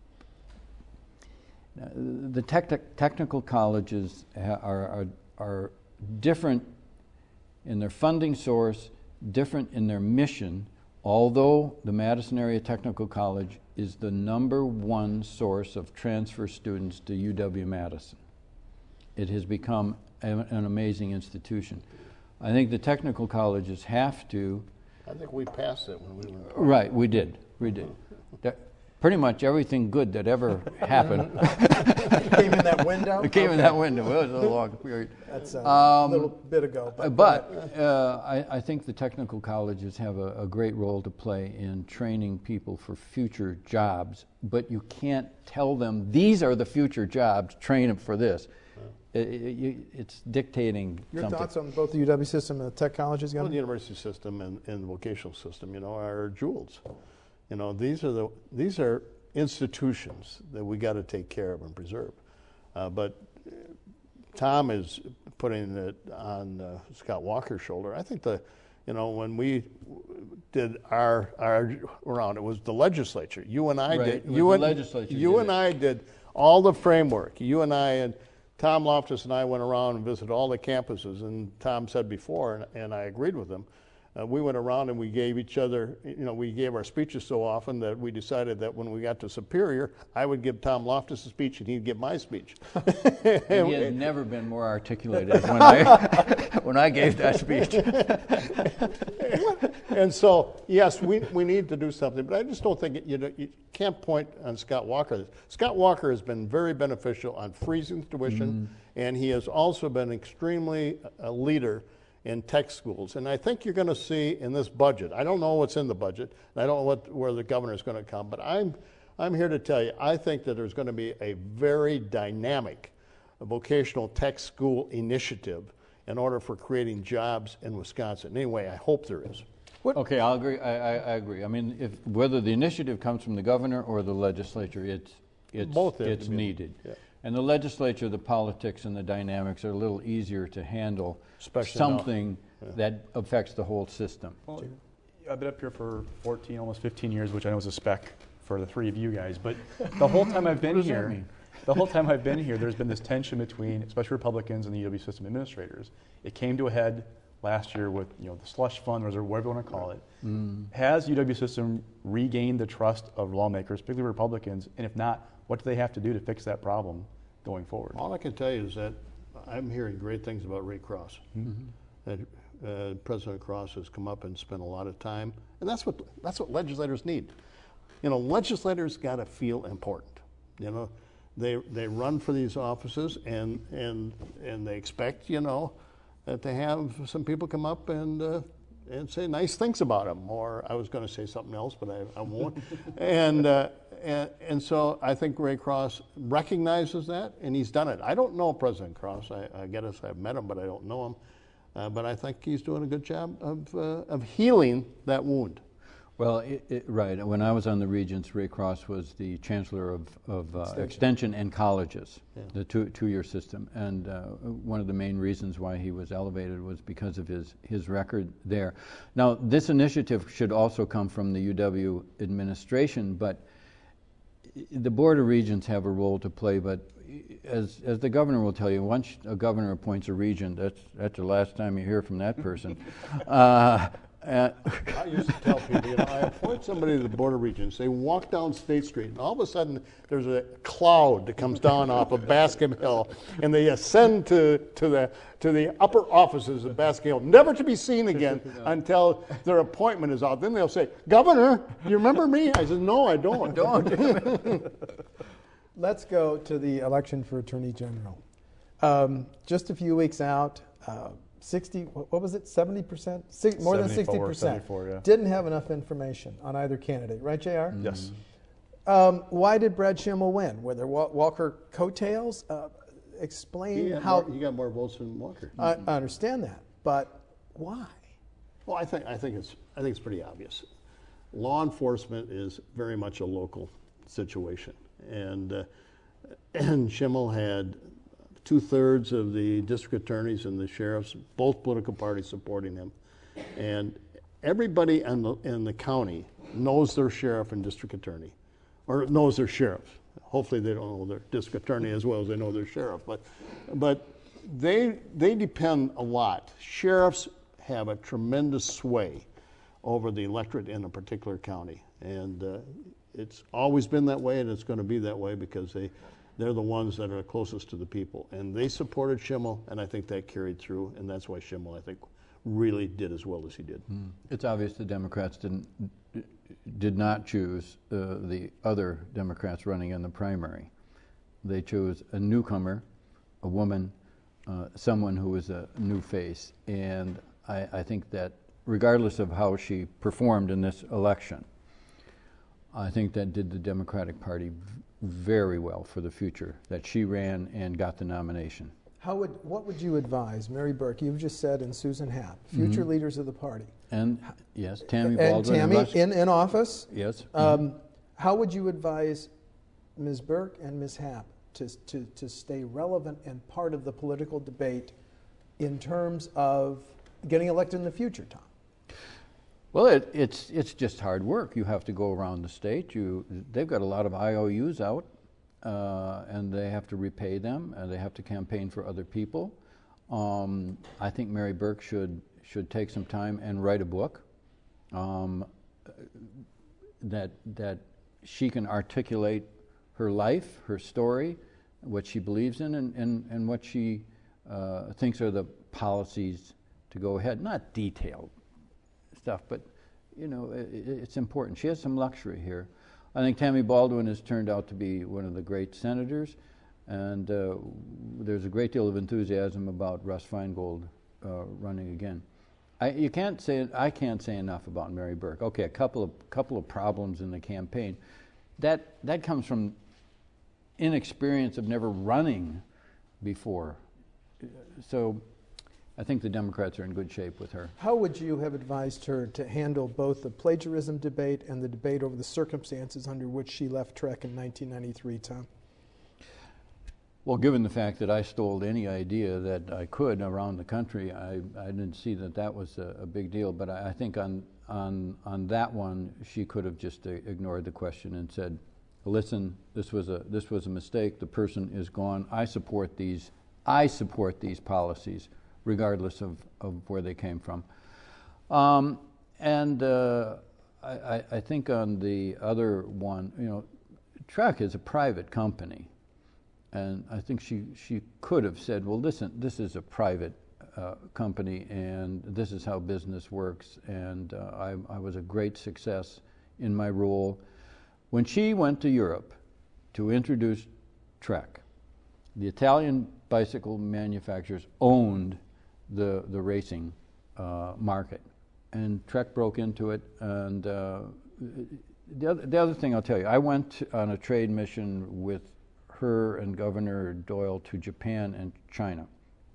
Uh, the tech, technical colleges ha- are, are, are different in their funding source, different in their mission, although the Madison Area Technical College is the number one source of transfer students to U W-Madison. It has become a, an amazing institution. I think the technical colleges have to. I think we passed it when we were. Right, we did, we did. That, pretty much everything good that ever happened It came in that window? it came in Okay. that window. It was a long period. That's a Um, little bit ago. But, But uh, I, I think the technical colleges have a, a great role to play in training people for future jobs, but you can't tell them, these are the future jobs, train them for this. It, it, you- it's dictating your something. thoughts on both the U W system and the tech colleges, Well, the Governor? university system and, and the vocational system, you know, are jewels. You know, these are the these are institutions that we got to take care of and preserve. Uh, but uh, Tom is putting it on uh, Scott Walker's shoulder. I think the, you know, when we did our our round, it was the legislature. You and I Right, did. it was You the and legislature You did and it. I did all the framework. You and I and Tom Loftus and I went around and visited all the campuses, and Tom said before, and, and I agreed with him, uh, we went around and we gave each other, you know, we gave our speeches so often that we decided that when we got to Superior, I would give Tom Loftus a speech and he'd give my speech. And he has never been more articulated when I, when I gave that speech. And so, yes, we, we need to do something, but I just don't think, it, you know, you can't point on Scott Walker. Scott Walker has been very beneficial on freezing the tuition, and he has also been extremely a leader in tech schools. And I think you're going to see in this budget, I don't know what's in the budget, and I don't know what, where the governor is going to come, but I'm, I'm here to tell you, I think that there's going to be a very dynamic vocational tech school initiative in order for creating jobs in Wisconsin. Anyway, I hope there is. Okay, I'll agree. I, I, I agree. I mean, if whether the initiative comes from the governor or the legislature, it's it's Both have to it's be- needed. yeah. And the legislature, the politics and the dynamics are a little easier to handle. Especially now. something that affects the whole system. Well, I've been up here for fourteen, almost fifteen years, which I know is a spec for the three of you guys. But the whole time I've been What does that here, mean? the whole time I've been here, there's been this tension between, especially Republicans and the U W system administrators. It came to a head last year with, you know, the slush fund, or whatever you want to call it. Mm. Has U W system regained the trust of lawmakers, particularly Republicans? And if not, what do they have to do to fix that problem going forward? All I can tell you is that I'm hearing great things about Ray Cross. That uh, President Cross has come up and spent a lot of time, and that's what that's what legislators need. You know, legislators got to feel important. You know, they they run for these offices, and and and they expect, you know, that they have some people come up and uh, and say nice things about them. Or I was going to say something else, but I, I won't. and, uh, and and so I think Ray Cross recognizes that, and he's done it. I don't know President Cross. I, I guess I've met him, but I don't know him. Uh, but I think he's doing a good job of uh, of healing that wound. Well, it, it, right. When I was on the Regents, Ray Cross was the chancellor of, of uh, extension. extension and colleges, Yeah. the two, two-year system. And uh, one of the main reasons why he was elevated was because of his, his record there. Now, this initiative should also come from the U W administration, but the Board of Regents have a role to play. But as, as the governor will tell you, once a governor appoints a regent, that's, that's the last time you hear from that person. uh, Uh, I used to tell people, you know, I appoint somebody to the Board of Regents. They walk down State Street, and all of a sudden there's a cloud that comes down off of Bascom Hill, and they ascend to, to the to the upper offices of Bascom Hill, never to be seen again until their appointment is out. Then they'll say, "Governor, you remember me?" I said, "No, I don't." don't. Let's go to the election for Attorney General. Um, just a few weeks out, uh, sixty, what was it, seventy percent? Six, more than sixty percent. seventy-four, yeah. Didn't have enough information on either candidate, right, J R? Yes. Um, why did Brad Schimmel win? Were there Wa- Walker coattails? Uh, explain He, had how. more, he got more votes than Walker. I, I understand that, but why? Well, I think I think it's I think it's pretty obvious. Law enforcement is very much a local situation, and uh, and Schimmel had two thirds of the district attorneys and the sheriffs, both political parties supporting him, and everybody in the in the county knows their sheriff and district attorney, or knows their sheriff. Hopefully, they don't know their district attorney as well as they know their sheriff, but but they they depend a lot. Sheriffs have a tremendous sway over the electorate in a particular county, and uh, it's always been that way, and it's going to be that way because they they're the ones that are closest to the people, and they supported Schimmel, and I think that carried through, and that's why Schimmel, I think, really did as well as he did. Mm. It's obvious the Democrats didn't did not choose uh, the other Democrats running in the primary. They chose a newcomer, a woman, uh, someone who was a new face, and I, I think that regardless of how she performed in this election, I think that did the Democratic Party v- very well for the future, that she ran and got the nomination. How would what would you advise, Mary Burke? You've just said, and Susan Happ, future Mm-hmm. leaders of the party, And yes, Tammy and Baldwin. Tammy Russ- in, in office. yes. Um, how would you advise Miz Burke and Miz Happ to, to, to stay relevant and part of the political debate in terms of getting elected in the future, Tom? Well, it, it's it's just hard work. You have to go around the state. You they've got a lot of I O Us out, uh, and they have to repay them, and they have to campaign for other people. Um, I think Mary Burke should should take some time and write a book um, that that she can articulate her life, her story, what she believes in, and and, and what she uh, thinks are the policies to go ahead. Not detailed stuff, but you know, it, it's important. She has some luxury here. I think Tammy Baldwin has turned out to be one of the great senators, and uh, there's a great deal of enthusiasm about Russ Feingold uh, running again. I, you can't say I can't say enough about Mary Burke. Okay, a couple of couple of problems in the campaign. That that comes from inexperience of never running before. So I think the Democrats are in good shape with her. How would you have advised her to handle both the plagiarism debate and the debate over the circumstances under which she left Trek in nineteen ninety-three, Tom? Well, given the fact that I stole any idea that I could around the country, I, I didn't see that that was a, a big deal. But I, I think on, on, on that one, she could have just uh, ignored the question and said, listen, this was a this was a mistake. The person is gone. I support these. I support these policies, regardless of, of where they came from. Um, and uh, I, I think on the other one, you know, Trek is a private company. And I think she, she could have said, well, listen, this is a private uh, company, and this is how business works, and uh, I, I was a great success in my role. When she went to Europe to introduce Trek, the Italian bicycle manufacturers owned the the racing uh, market, and Trek broke into it. And uh, the other the other thing I'll tell you, I went on a trade mission with her and Governor Doyle to Japan and China.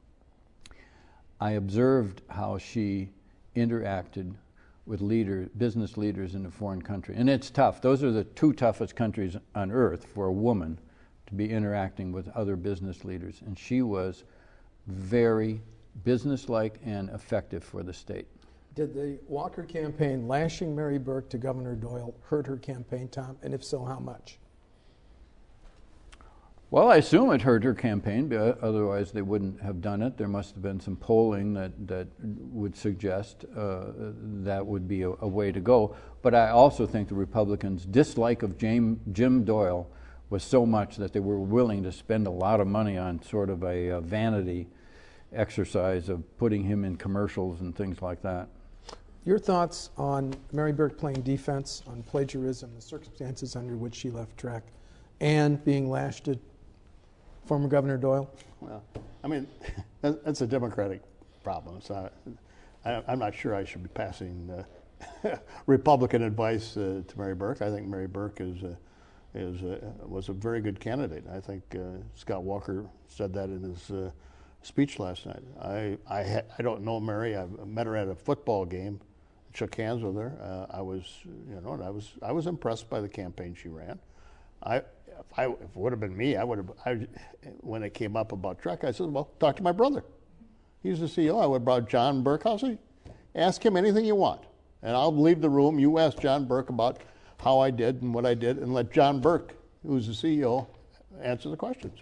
I observed how she interacted with leader, business leaders in a foreign country, and it's tough. Those are the two toughest countries on earth for a woman to be interacting with other business leaders, and she was very businesslike and effective for the state. Did the Walker campaign lashing Mary Burke to Governor Doyle hurt her campaign, Tom? And if so, how much? Well, I assume it hurt her campaign, but otherwise they wouldn't have done it. There must have been some polling that, that would suggest uh, that would be a, a way to go. But I also think the Republicans' dislike of James, Jim Doyle was so much that they were willing to spend a lot of money on sort of a, a vanity exercise of putting him in commercials and things like that. Your thoughts on Mary Burke playing defense, on plagiarism, the circumstances under which she left track, and being lashed at former Governor Doyle? Well, I mean, that, that's a Democratic problem. It's not, I, I'm not sure I should be passing uh, Republican advice uh, to Mary Burke. I think Mary Burke is uh, is uh, was a very good candidate. I think uh, Scott Walker said that in his uh, speech last night. I I, ha- I don't know Mary. I met her at a football game, shook hands with her. Uh, I was you know and I was I was impressed by the campaign she ran. I. If, I, if it would have been me, I would have. I, when it came up about Trek, I said, "Well, talk to my brother. He's the C E O." I would have brought John Burkhauser. Ask him anything you want, and I'll leave the room. You ask John Burke about how I did and what I did, and let John Burke, who's the C E O, answer the questions.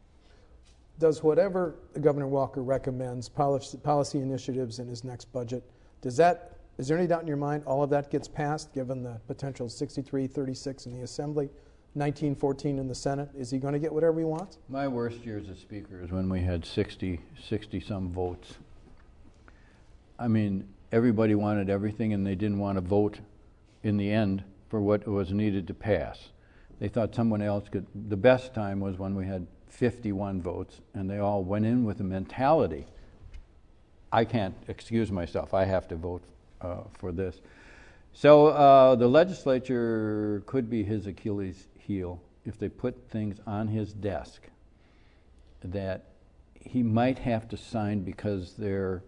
Does whatever Governor Walker recommends, policy, policy initiatives in his next budget, does that? Is there any doubt in your mind all of that gets passed, given the potential sixty-three thirty-six in the Assembly? nineteen fourteen in the Senate? Is he going to get whatever he wants? My worst year as a speaker is when we had sixty, sixty some votes. I mean, everybody wanted everything and they didn't want to vote in the end for what was needed to pass. They thought someone else could. The best time was when we had fifty-one votes and they all went in with a mentality, I can't excuse myself, I have to vote uh, for this. So uh, the legislature could be his Achilles heel if they put things on his desk that he might have to sign because they're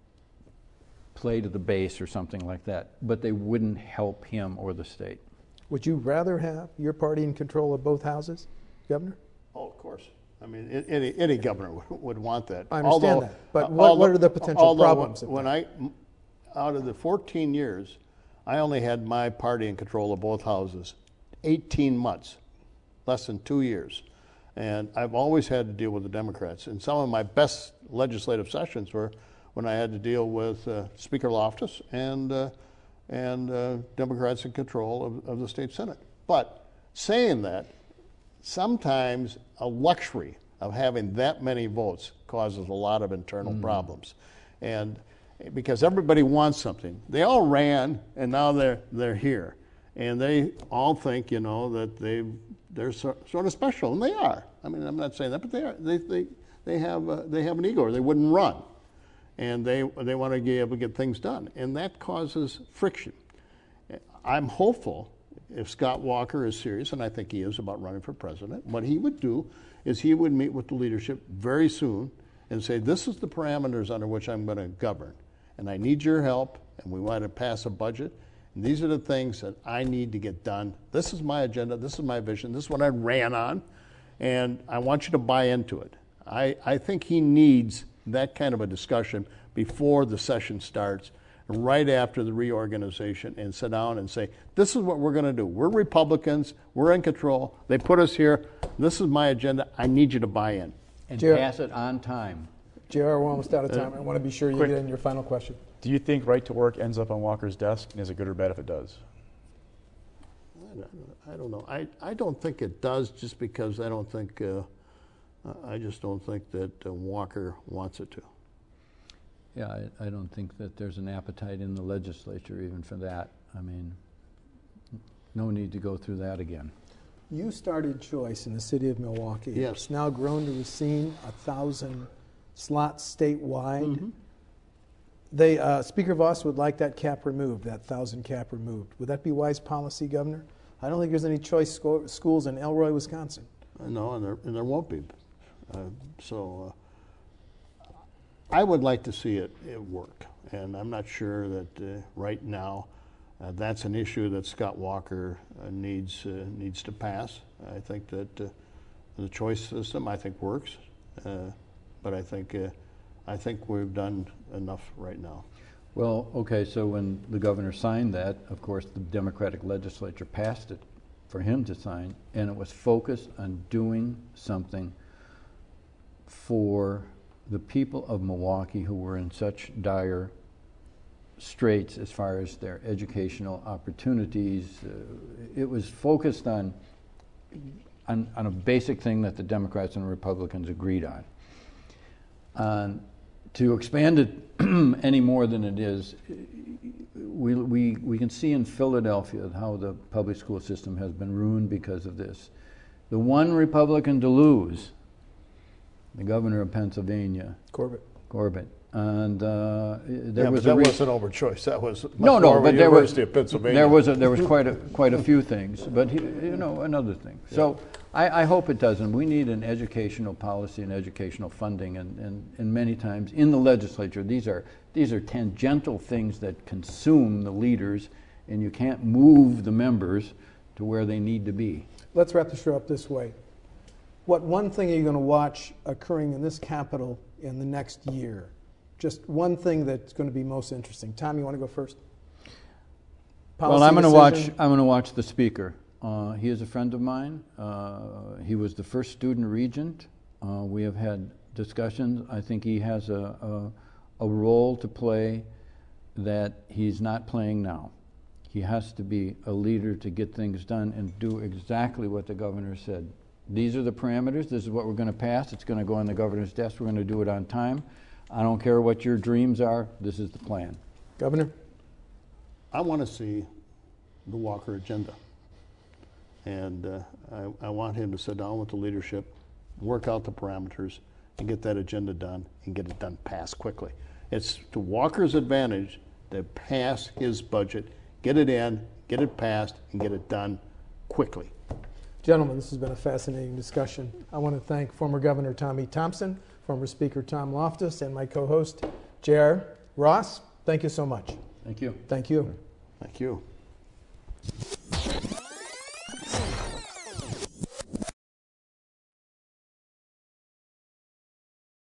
play to the base or something like that, but they wouldn't help him or the state. Would you rather have your party in control of both houses, Governor? Oh, of course. I mean, a- any any governor would, would want that. I understand Although- that, but uh, what, although- what are the potential although problems? of When that? I, out of the fourteen years, I only had my party in control of both houses eighteen months, less than two years. And I've always had to deal with the Democrats. And some of my best legislative sessions were when I had to deal with uh, Speaker Loftus and uh, and uh, Democrats in control of, of the state Senate. But saying that, sometimes a luxury of having that many votes causes a lot of internal mm. problems. And because everybody wants something. They all ran, and now they're they're here, and they all think, you know, that they they're so, sort of special, and they are. I mean, I'm not saying that, but they are. They they they have uh, they have an ego, or they wouldn't run, and they they want to be able to get things done, and that causes friction. I'm hopeful if Scott Walker is serious, and I think he is, about running for president, what he would do is he would meet with the leadership very soon and say, this is the parameters under which I'm going to govern. And I need your help, and we want to pass a budget. And these are the things that I need to get done. This is my agenda. This is my vision. This is what I ran on. And I want you to buy into it. I, I think he needs that kind of a discussion before the session starts, right after the reorganization, and sit down and say, this is what we're going to do. We're Republicans. We're in control. They put us here. This is my agenda. I need you to buy in. And Jer- pass it on time. J R, we're almost out of time. Uh, I want to be sure you quick. get in your final question. Do you think right to work ends up on Walker's desk, and is it good or bad if it does? I don't- I don't know. I, I don't think it does, just because I don't think, uh, I just don't think that uh, Walker wants it to. Yeah, I, I don't think that there's an appetite in the legislature even for that. I mean, no need to go through that again. You started Choice in the city of Milwaukee. Yes. It's now grown to a scene, a thousand slots statewide. Mm-hmm. They, uh, Speaker Voss would like that cap removed, that thousand cap removed. Would that be wise policy, Governor? I don't think there's any choice sco- schools in Elroy, Wisconsin. I know, and there, and there won't be. Uh, so uh, I would like to see it, it work. And I'm not sure that uh, right now uh, that's an issue that Scott Walker uh, needs uh, needs to pass. I think that uh, the choice system, I think, works. Uh, but I think uh, I think we've done enough right now. Well, okay, so when the governor signed that, of course, the Democratic legislature passed it for him to sign, and it was focused on doing something for the people of Milwaukee who were in such dire straits as far as their educational opportunities. Uh, it was focused on, on on a basic thing that the Democrats and Republicans agreed on. Um, to expand it any more than it is, we, we, we can see in Philadelphia how the public school system has been ruined because of this. The one Republican to lose, the governor of Pennsylvania, Corbett. Corbett, and uh, there Yeah, was but a that re- wasn't over choice. That was much no, no, more of a but there was University of Pennsylvania. there was a, there was quite a quite a few things, but he, you know, another thing. So I, I hope it doesn't. We need an educational policy and educational funding, and, and, and many times in the legislature, these are these are tangential things that consume the leaders, and you can't move the members to where they need to be. Let's wrap the show up this way. What one thing are you going to watch occurring in this Capitol in the next year? Just one thing that's going to be most interesting. Tom, you want to go first? Policy well, I'm going to watch. decision? I'm going to watch the speaker. Uh, he is a friend of mine. Uh, he was the first student regent. Uh, we have had discussions. I think he has a, a a role to play that he's not playing now. He has to be a leader to get things done and do exactly what the governor said. These are the parameters. This is what we're going to pass. It's going to go on the governor's desk. We're going to do it on time. I don't care what your dreams are. This is the plan. Governor? I want to see the Walker agenda. And uh, I, I want him to sit down with the leadership, work out the parameters, and get that agenda done and get it done passed quickly. It's to Walker's advantage to pass his budget, get it in, get it passed, and get it done quickly. Gentlemen, this has been a fascinating discussion. I want to thank former Governor Tommy Thompson, former Speaker Tom Loftus, and my co-host, J R Ross. Thank you so much. Thank you. Thank you. Thank you.